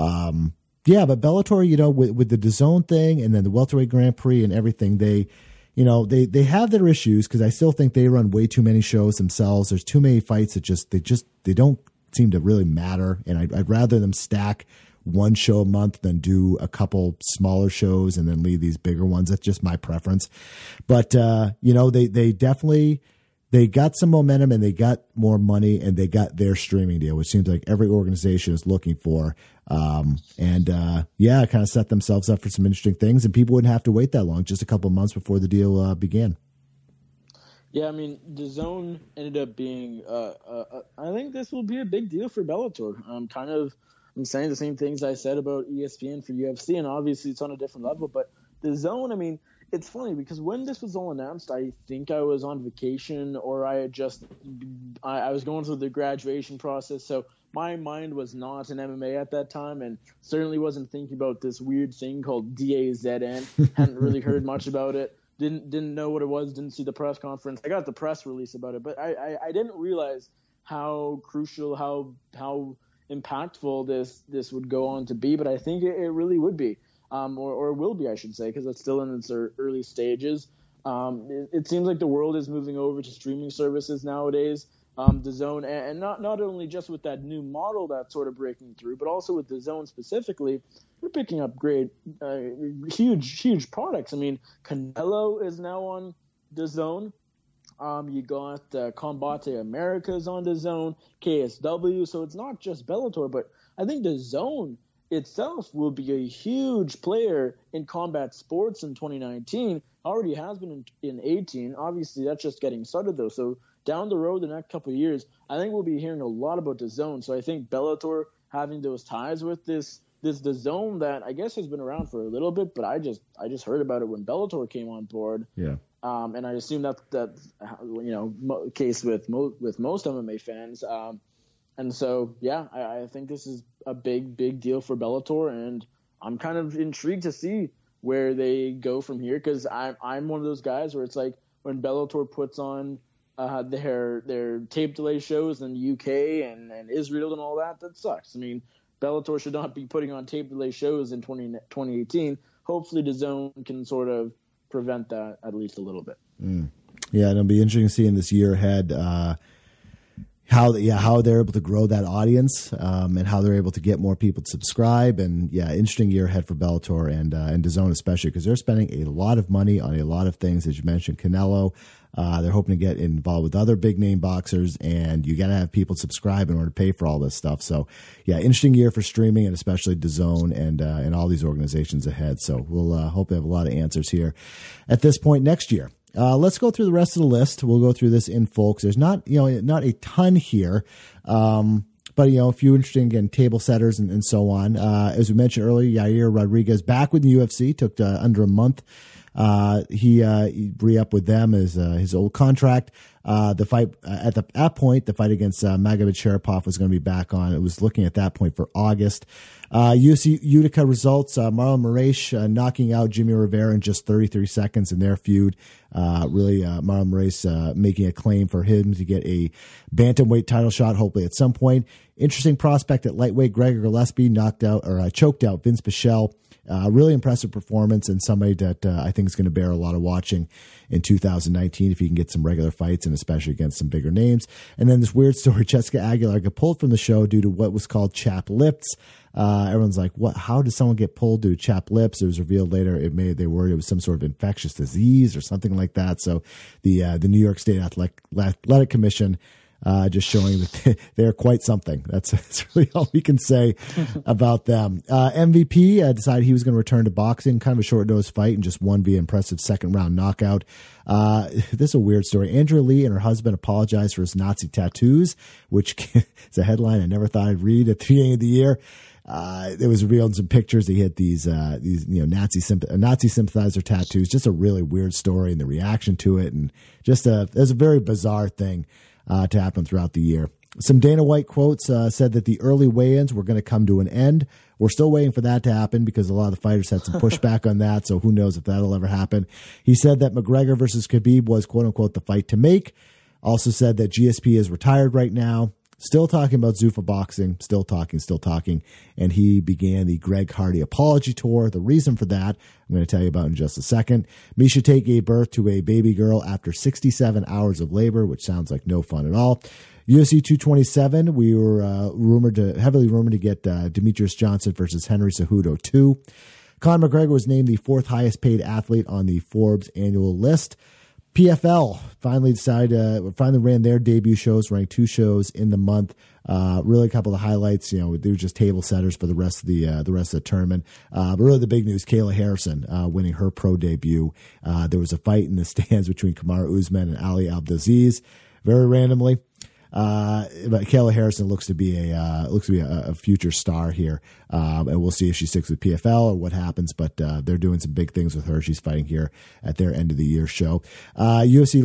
But Bellator, with the DAZN thing and then the welterweight Grand Prix and everything, they have their issues, because I still think they run way too many shows themselves. There's too many fights that they don't seem to really matter, and I'd rather them stack one show a month than do a couple smaller shows and then leave these bigger ones. That's just my preference. But they definitely. They got some momentum, and they got more money, and they got their streaming deal, which seems like every organization is looking for. Kind of set themselves up for some interesting things, and people wouldn't have to wait that long, just a couple months before the deal began. Yeah, I mean, DAZN ended up being. I think this will be a big deal for Bellator. I'm saying the same things I said about ESPN for UFC, and obviously it's on a different level. But DAZN, I mean, it's funny because when this was all announced, I think I was on vacation, or I was going through the graduation process, so my mind was not in MMA at that time, and certainly wasn't thinking about this weird thing called DAZN. Hadn't really heard much about it. Didn't know what it was. Didn't see the press conference. I got the press release about it, but I didn't realize how crucial, how impactful this would go on to be. But I think it really would be. Or will be, I should say, because it's still in its early stages. It seems like the world is moving over to streaming services nowadays. DAZN, and not only just with that new model that's sort of breaking through, but also with DAZN specifically, they're picking up great, huge products. I mean, Canelo is now on DAZN. You got Combate Americas on DAZN, KSW. So it's not just Bellator, but I think DAZN itself will be a huge player in combat sports in 2019. Already has been in 18. Obviously, that's just getting started, though. So down the road, the next couple of years, I think we'll be hearing a lot about DAZN. So I think Bellator having those ties with this DAZN that I guess has been around for a little bit, but I just heard about it when Bellator came on board. Yeah. And I assume that's case with most MMA fans. And so, I think this is a big deal for Bellator, and I'm kind of intrigued to see where they go from here, because I'm one of those guys where it's like when Bellator puts on their tape delay shows in the UK and Israel and all that sucks. I mean, Bellator should not be putting on tape delay shows in 2018. Hopefully DAZN can sort of prevent that at least a little bit. Yeah, and it'll be interesting to see in this year ahead how they're able to grow that audience, and how they're able to get more people to subscribe. And interesting year ahead for Bellator and DAZN especially, because they're spending a lot of money on a lot of things. As you mentioned, Canelo, they're hoping to get involved with other big name boxers, and you got to have people subscribe in order to pay for all this stuff. So interesting year for streaming, and especially DAZN and all these organizations ahead. So we'll hope to have a lot of answers here at this point next year. Let's go through the rest of the list. We'll go through this in full, because there's not a ton here, but a few interesting, again, table setters and so on. As we mentioned earlier, Yair Rodriguez back with the UFC. Took under a month He re-upped with them as his old contract. The fight at that point, the fight against Magomed Sharapov was going to be back on. It was looking at that point for August. UFC Utica results: Marlon Moraes knocking out Jimmy Rivera in just 33 seconds in their feud. Marlon Moraes making a claim for him to get a bantamweight title shot, hopefully at some point. Interesting prospect at lightweight: Gregor Gillespie choked out Vince Pichel. Really impressive performance, and somebody that I think is going to bear a lot of watching in 2019 if he can get some regular fights, and especially against some bigger names. And then this weird story: Jessica Aguilar got pulled from the show due to what was called chapped lips. Everyone's like, "What? How did someone get pulled due to chapped lips?" It was revealed later they were worried it was some sort of infectious disease or something like that. So the New York State Athletic Commission just showing that they're quite something. That's really all we can say about them. MVP decided he was going to return to boxing, kind of a short notice fight, and just won via impressive second round knockout. This is a weird story. Andrea Lee and her husband apologized for his Nazi tattoos, which is a headline I never thought I'd read at the beginning of the year. It was revealed in some pictures that he had these Nazi sympathizer tattoos. Just a really weird story, and the reaction to it, and just it was a very bizarre thing to happen throughout the year. Some Dana White quotes said that the early weigh-ins were going to come to an end. We're still waiting for that to happen because a lot of the fighters had some pushback on that, so who knows if that'll ever happen. He said that McGregor versus Khabib was, quote-unquote, the fight to make. Also said that GSP is retired right now. Still talking about Zuffa Boxing, still talking. And he began the Greg Hardy apology tour. The reason for that, I'm going to tell you about in just a second. Miesha Tate gave birth to a baby girl after 67 hours of labor, which sounds like no fun at all. UFC 227, we were heavily rumored to get Demetrius Johnson versus Henry Cejudo 2. Conor McGregor was named the fourth highest paid athlete on the Forbes annual list. PFL finally ran their debut shows, running 2 shows in the month. Really a couple of highlights. They were just table setters for the rest of the tournament. But really the big news: Kayla Harrison winning her pro debut. There was a fight in the stands between Kamaru Usman and Ali Abdelaziz, very randomly. But Kayla Harrison looks to be a future star here, and we'll see if she sticks with PFL or what happens. But they're doing some big things with her. She's fighting here at their end of the year show. UFC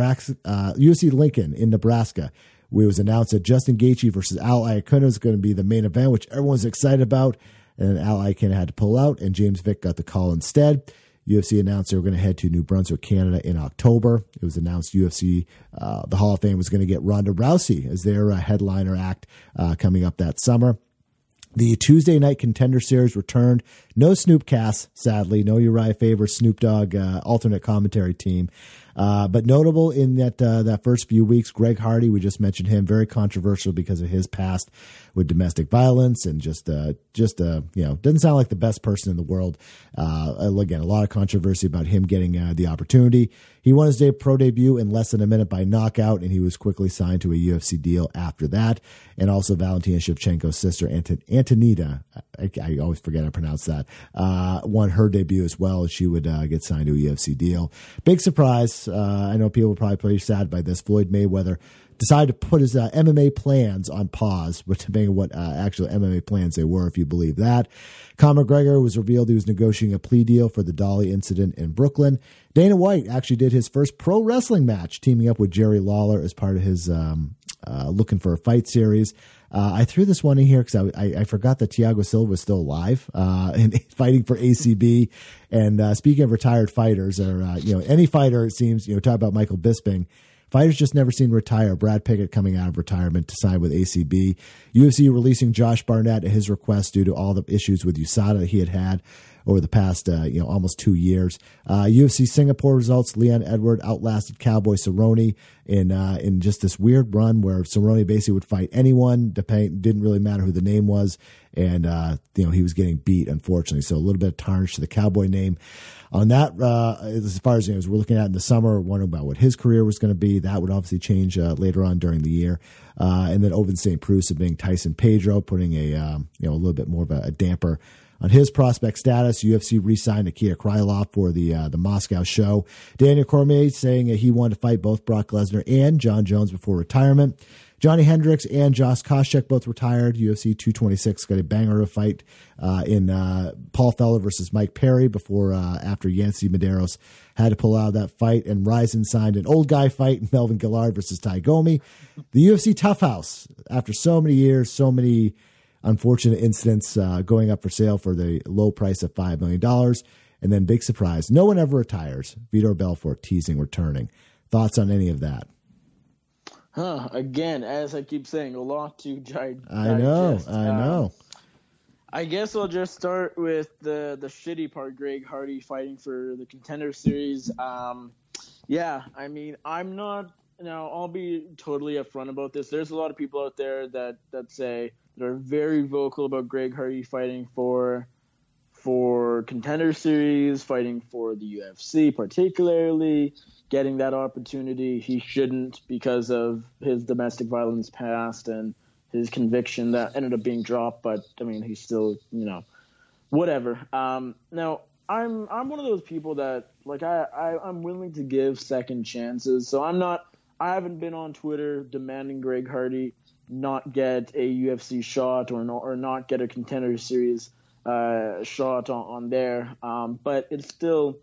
Lincoln in Nebraska. It was announced that Justin Gaethje versus Al Iaquinta is going to be the main event, which everyone's excited about. And Al Iaquinta had to pull out, and James Vick got the call instead. UFC announced they were going to head to New Brunswick, Canada in October. It was announced UFC, the Hall of Fame, was going to get Ronda Rousey as their headliner act coming up that summer. The Tuesday Night Contender Series returned. No Snoopcast, sadly. No Uriah Faber, Snoop Dogg alternate commentary team. But notable in that first few weeks, Greg Hardy, we just mentioned him, very controversial because of his past with domestic violence and just doesn't sound like the best person in the world. Again, a lot of controversy about him getting the opportunity. He won his pro debut in less than a minute by knockout, and he was quickly signed to a UFC deal after that. And also Valentina Shevchenko's sister, Antonina, I always forget how to pronounce that, won her debut as well. She would get signed to a UFC deal. Big surprise. I know people are probably pretty sad by this. Floyd Mayweather decided to put his MMA plans on pause, but depending on what actual MMA plans they were, if you believe that. Conor McGregor was revealed he was negotiating a plea deal for the Dolly incident in Brooklyn. Dana White actually did his first pro wrestling match, teaming up with Jerry Lawler as part of his Looking for a Fight series. I threw this one in here because I forgot that Thiago Silva was still alive and fighting for ACB. And speaking of retired fighters, or any fighter, it seems, talk about Michael Bisping. Fighters just never seen retire. Brad Pickett coming out of retirement to sign with ACB. UFC releasing Josh Barnett at his request due to all the issues with USADA that he had over the past almost 2 years. UFC Singapore results: Leon Edward outlasted Cowboy Cerrone in just this weird run where Cerrone basically would fight anyone. Didn't really matter who the name was, and he was getting beat, unfortunately. So a little bit of tarnish to the Cowboy name. On that, as far as as we're looking at in the summer, wondering about what his career was going to be. That would obviously change later on during the year. And then Ovince St. Preux being Tyson Pedro, putting a little bit more of a damper on his prospect status. UFC re-signed Nikita Krylov for the Moscow show. Daniel Cormier saying he wanted to fight both Brock Lesnar and John Jones before retirement. Johnny Hendricks and Josh Koscheck both retired. UFC 226 got a banger of a fight in Paul Felder versus Mike Perry after Yancy Medeiros had to pull out of that fight. And Ryzen signed an old guy fight in Melvin Gillard versus Ty Gomi. The UFC Tough House, after so many years, so many unfortunate incidents, going up for sale for the low price of $5 million. And then big surprise, no one ever retires. Vitor Belfort teasing returning. Thoughts on any of that? Again, as I keep saying, a lot to digest. I know. I guess I'll just start with the shitty part, Greg Hardy fighting for the Contender Series. Yeah, I mean, I'm not – now, I'll be totally upfront about this. There's a lot of people out there that say – that are very vocal about Greg Hardy fighting for Contender Series, fighting for the UFC particularly, getting that opportunity. He shouldn't because of his domestic violence past and his conviction that ended up being dropped. But, I mean, he's still, whatever. Now, I'm one of those people that, like, I'm willing to give second chances. So I haven't been on Twitter demanding Greg Hardy not get a UFC shot or not get a Contender Series shot on there. But it still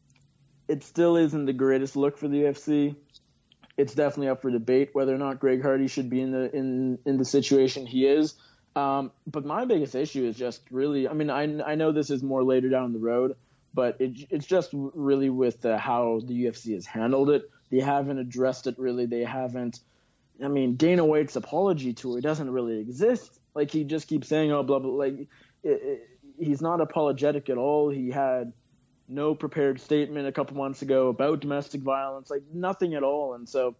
isn't the greatest look for the UFC. It's definitely up for debate whether or not Greg Hardy should be in the situation he is. But my biggest issue is just really, I mean, I know this is more later down the road, but it's just really with how the UFC has handled it. They haven't addressed it really. They haven't. I mean, Dana White's apology tour doesn't really exist. Like, he just keeps saying, oh, blah, blah, like, he's not apologetic at all. He had no prepared statement a couple months ago about domestic violence, like, nothing at all. And so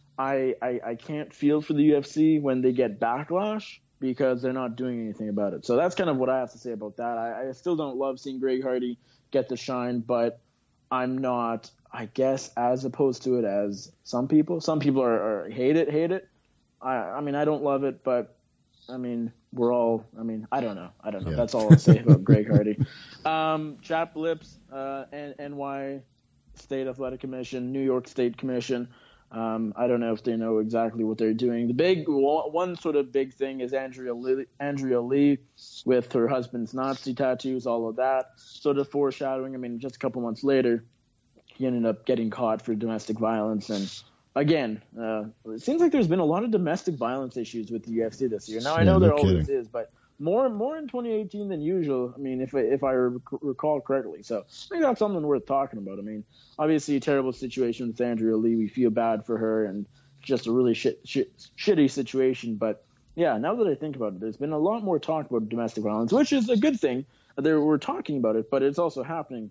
I can't feel for the UFC when they get backlash because they're not doing anything about it. So that's kind of what I have to say about that. I still don't love seeing Greg Hardy get the shine, but I'm not, I guess, as opposed to it as some people. Some people are hate it. I mean, I don't love it, but I mean, I don't know. Yeah. That's all I'll say about Greg Hardy. Chap Lips, and NY State Athletic Commission, New York State Commission. I don't know if they know exactly what they're doing. The big one sort of big thing is Andrea Lee with her husband's Nazi tattoos, all of that sort of foreshadowing. I mean, just a couple months later, he ended up getting caught for domestic violence. And again, it seems like there's been a lot of domestic violence issues with the UFC this year. Now, I know there always is, but more in 2018 than usual. I mean, if I recall correctly. So I think that's something worth talking about. I mean, obviously a terrible situation with Andrea Lee. We feel bad for her, and just a really shitty situation. But yeah, now that I think about it, there's been a lot more talk about domestic violence, which is a good thing. We're talking about it, but it's also happening.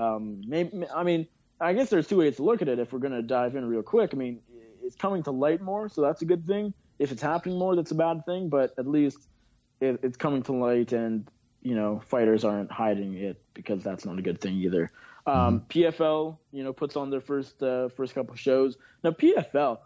I guess there's two ways to look at it if we're going to dive in real quick. I mean, it's coming to light more, so that's a good thing. If it's happening more, that's a bad thing, but at least it's coming to light, and, fighters aren't hiding it, because that's not a good thing either. PFL, puts on their first couple of shows. Now, PFL,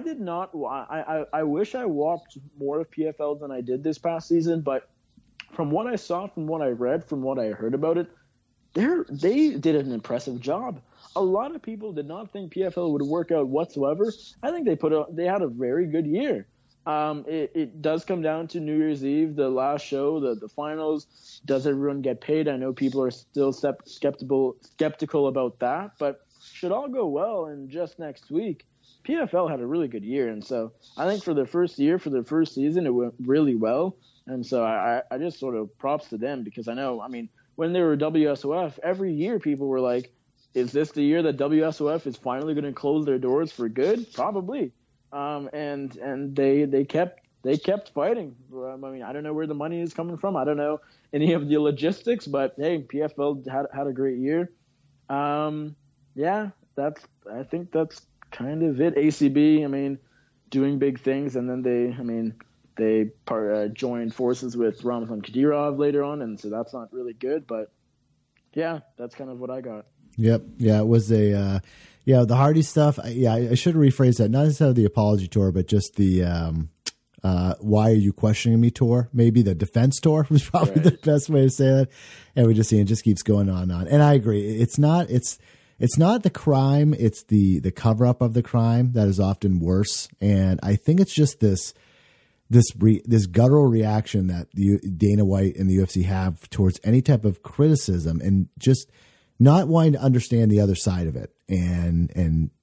I wish I watched more of PFL than I did this past season, but from what I saw, from what I read, from what I heard about it, they did an impressive job. A lot of people did not think PFL would work out whatsoever. I think they had a very good year. It does come down to New Year's Eve, the last show, the finals. Does everyone get paid? I know people are still skeptical about that, but should all go well. And just next week, PFL had a really good year. And so I think for their first season, it went really well. And so I just sort of props to them, because I know, I mean, when they were WSOF, every year people were like, is this the year that WSOF is finally going to close their doors for good? Probably. And they kept fighting. I mean, I don't know where the money is coming from. I don't know any of the logistics, but hey, PFL had a great year. Yeah, I think that's kind of it. ACB, I mean, doing big things, and then they joined forces with Ramzan Kadyrov later on, and so that's not really good. But yeah, that's kind of what I got. Yep. Yeah, it was the Hardy stuff. I should rephrase that. Not necessarily the apology tour, but just the why are you questioning me tour? Maybe the defense tour was probably the best way to say that. And we just see it just keeps going on and on. And I agree. It's it's not the crime, it's the cover up of the crime that is often worse. And I think it's just this guttural reaction that Dana White and the UFC have towards any type of criticism, and just not wanting to understand the other side of it, and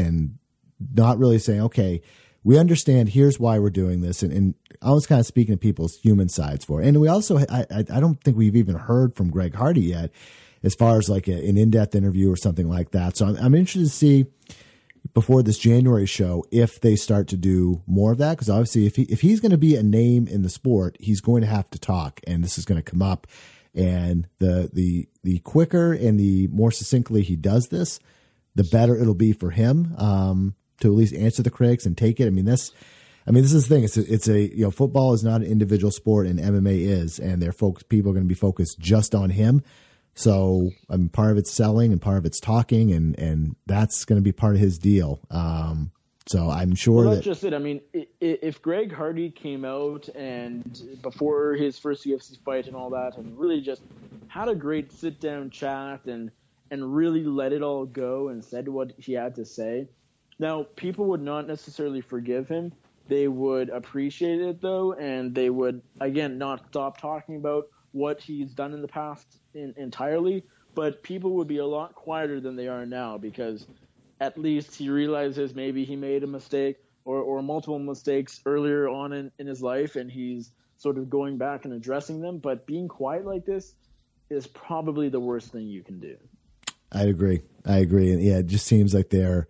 not really saying, okay, we understand, here's why we're doing this, and I was kind of speaking to people's human sides for it. And we also, I don't think we've even heard from Greg Hardy yet, as far as like an in-depth interview or something like that. So I'm interested to see before this January show if they start to do more of that, because obviously if he's going to be a name in the sport, he's going to have to talk, and this is going to come up. And the quicker and the more succinctly he does this, the better it'll be for him to at least answer the critics and take it. I mean, this is the thing. It's a football is not an individual sport, and MMA is, and people are going to be focused just on him. So part of it's selling and part of it's talking, and that's going to be part of his deal. So I'm sure that's just it. I mean, if Greg Hardy came out and before his first UFC fight and all that, and really just had a great sit down chat and really let it all go and said what he had to say, now people would not necessarily forgive him. They would appreciate it though, and they would again not stop talking about what he's done in the past entirely, but people would be a lot quieter than they are now, because at least he realizes maybe he made a mistake or multiple mistakes earlier on in his life, and he's sort of going back and addressing them. But being quiet like this is probably the worst thing you can do. I agree. And yeah, it just seems like if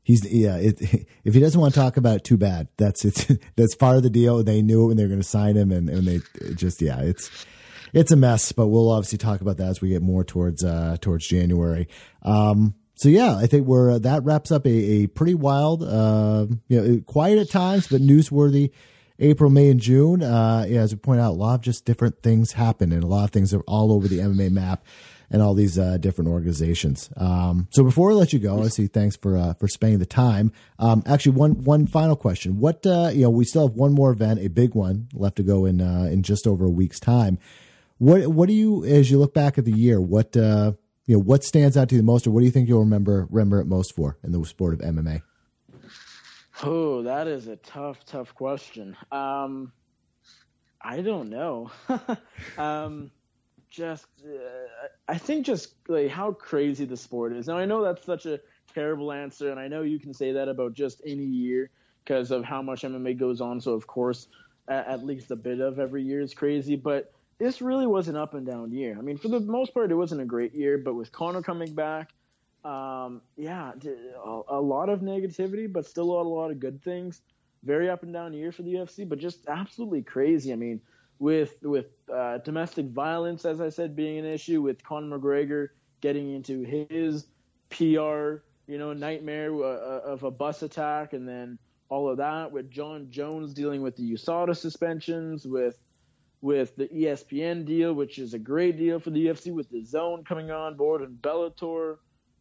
he doesn't want to talk about it, too bad. That's part of the deal. They knew it when they were going to sign him, and they just, it's a mess, but we'll obviously talk about that as we get more towards January. So yeah, I think that wraps up a pretty wild, quiet at times, but newsworthy April, May, and June. As we point out, a lot of just different things happen, and a lot of things are all over the MMA map and all these different organizations. So before I let you go, obviously, thanks for spending the time. Actually, one final question. What we still have one more event, a big one left to go in just over a week's time. What do you, as you look back at the year, what stands out to you the most, or what do you think you'll remember it most for in the sport of MMA? Oh, that is a tough question. I don't know. I think just like how crazy the sport is. Now, I know that's such a terrible answer, and I know you can say that about just any year because of how much MMA goes on. So, of course, at least a bit of every year is crazy, but this really was an up and down year. I mean, for the most part, it wasn't a great year, but with Conor coming back, a lot of negativity, but still a lot of good things. Very up and down year for the UFC, but just absolutely crazy. I mean, with domestic violence, as I said, being an issue, with Conor McGregor getting into his PR, nightmare of a bus attack, and then all of that, with John Jones dealing with the USADA suspensions, with the ESPN deal, which is a great deal for the UFC, with the Zone coming on board and Bellator.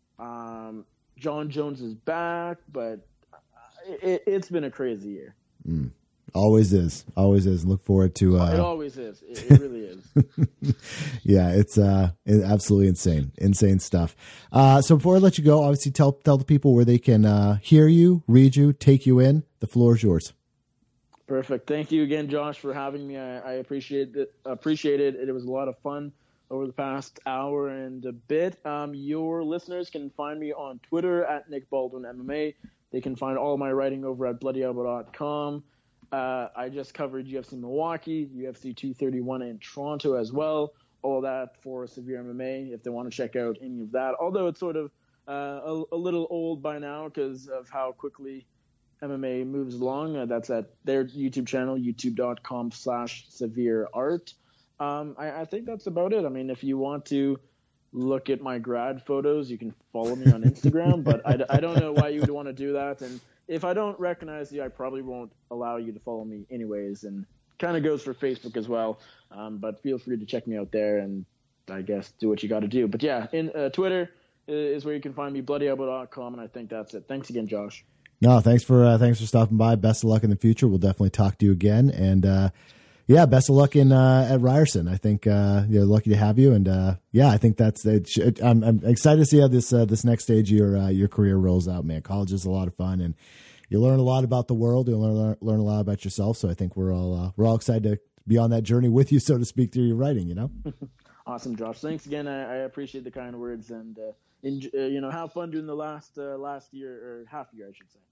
John Jones is back, but it's been a crazy year. Always is. Look forward to. It always is. It really is. Yeah, it's absolutely insane stuff. So before I let you go, obviously tell the people where they can hear you, read you, take you in. The floor is yours. Perfect. Thank you again, Josh, for having me. I appreciate it. It was a lot of fun over the past hour and a bit. Your listeners can find me on Twitter at Nick Baldwin MMA. They can find all my writing over at bloodyelbow.com. I just covered UFC Milwaukee, UFC 231 in Toronto as well. All that for Severe MMA if they want to check out any of that. Although it's sort of a little old by now because of how quickly MMA moves along. That's at their YouTube channel, youtube.com/severeart. I think that's about it. I mean, if you want to look at my grad photos, you can follow me on Instagram, but I don't know why you would want to do that. And if I don't recognize you, I probably won't allow you to follow me anyways. And kind of goes for Facebook as well. But feel free to check me out there and I guess do what you got to do. But yeah, in Twitter is where you can find me, bloodyelbow.com. And I think that's it. Thanks again, Josh. No, thanks for stopping by. Best of luck in the future. We'll definitely talk to you again. And Yeah, best of luck in at Ryerson. I think you're lucky to have you, and I think that's it. I'm excited to see how this next stage of your career rolls out, man. College is a lot of fun, and you learn a lot about the world. You learn a lot about yourself. So I think we're all excited to be on that journey with you, so to speak, through your writing. Awesome, Josh. Thanks again. I appreciate the kind words, and have fun during the last year or half year, I should say.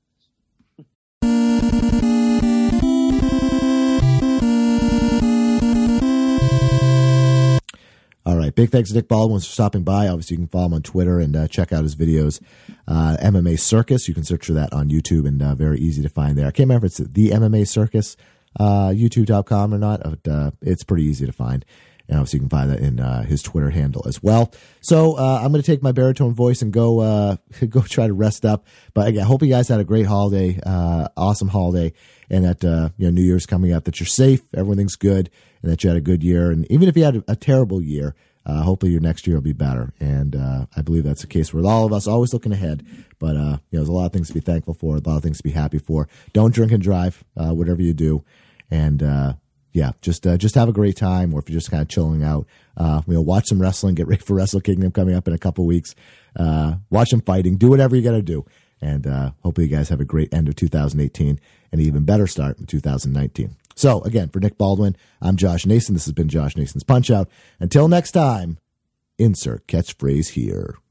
All right. Big thanks to Nick Baldwin for stopping by. Obviously, you can follow him on Twitter and check out his videos. MMA Circus. You can search for that on YouTube, and very easy to find there. I can't remember if it's the MMA Circus, YouTube.com or not. But, it's pretty easy to find. And obviously, you can find that in his Twitter handle as well. So I'm going to take my baritone voice and go try to rest up. But again, I hope you guys had a great holiday, awesome holiday, and that New Year's coming up, that you're safe, everything's good, and that you had a good year. And even if you had a terrible year, hopefully your next year will be better. And I believe that's the case with all of us, always looking ahead. But there's a lot of things to be thankful for, a lot of things to be happy for. Don't drink and drive, whatever you do, and just have a great time, or if you're just kind of chilling out, watch some wrestling, get ready for Wrestle Kingdom coming up in a couple weeks. Watch some fighting, do whatever you got to do. And hopefully you guys have a great end of 2018 and an even better start in 2019. So again, for Nick Baldwin, I'm Josh Nason. This has been Josh Nason's Punch Out. Until next time, insert catchphrase here.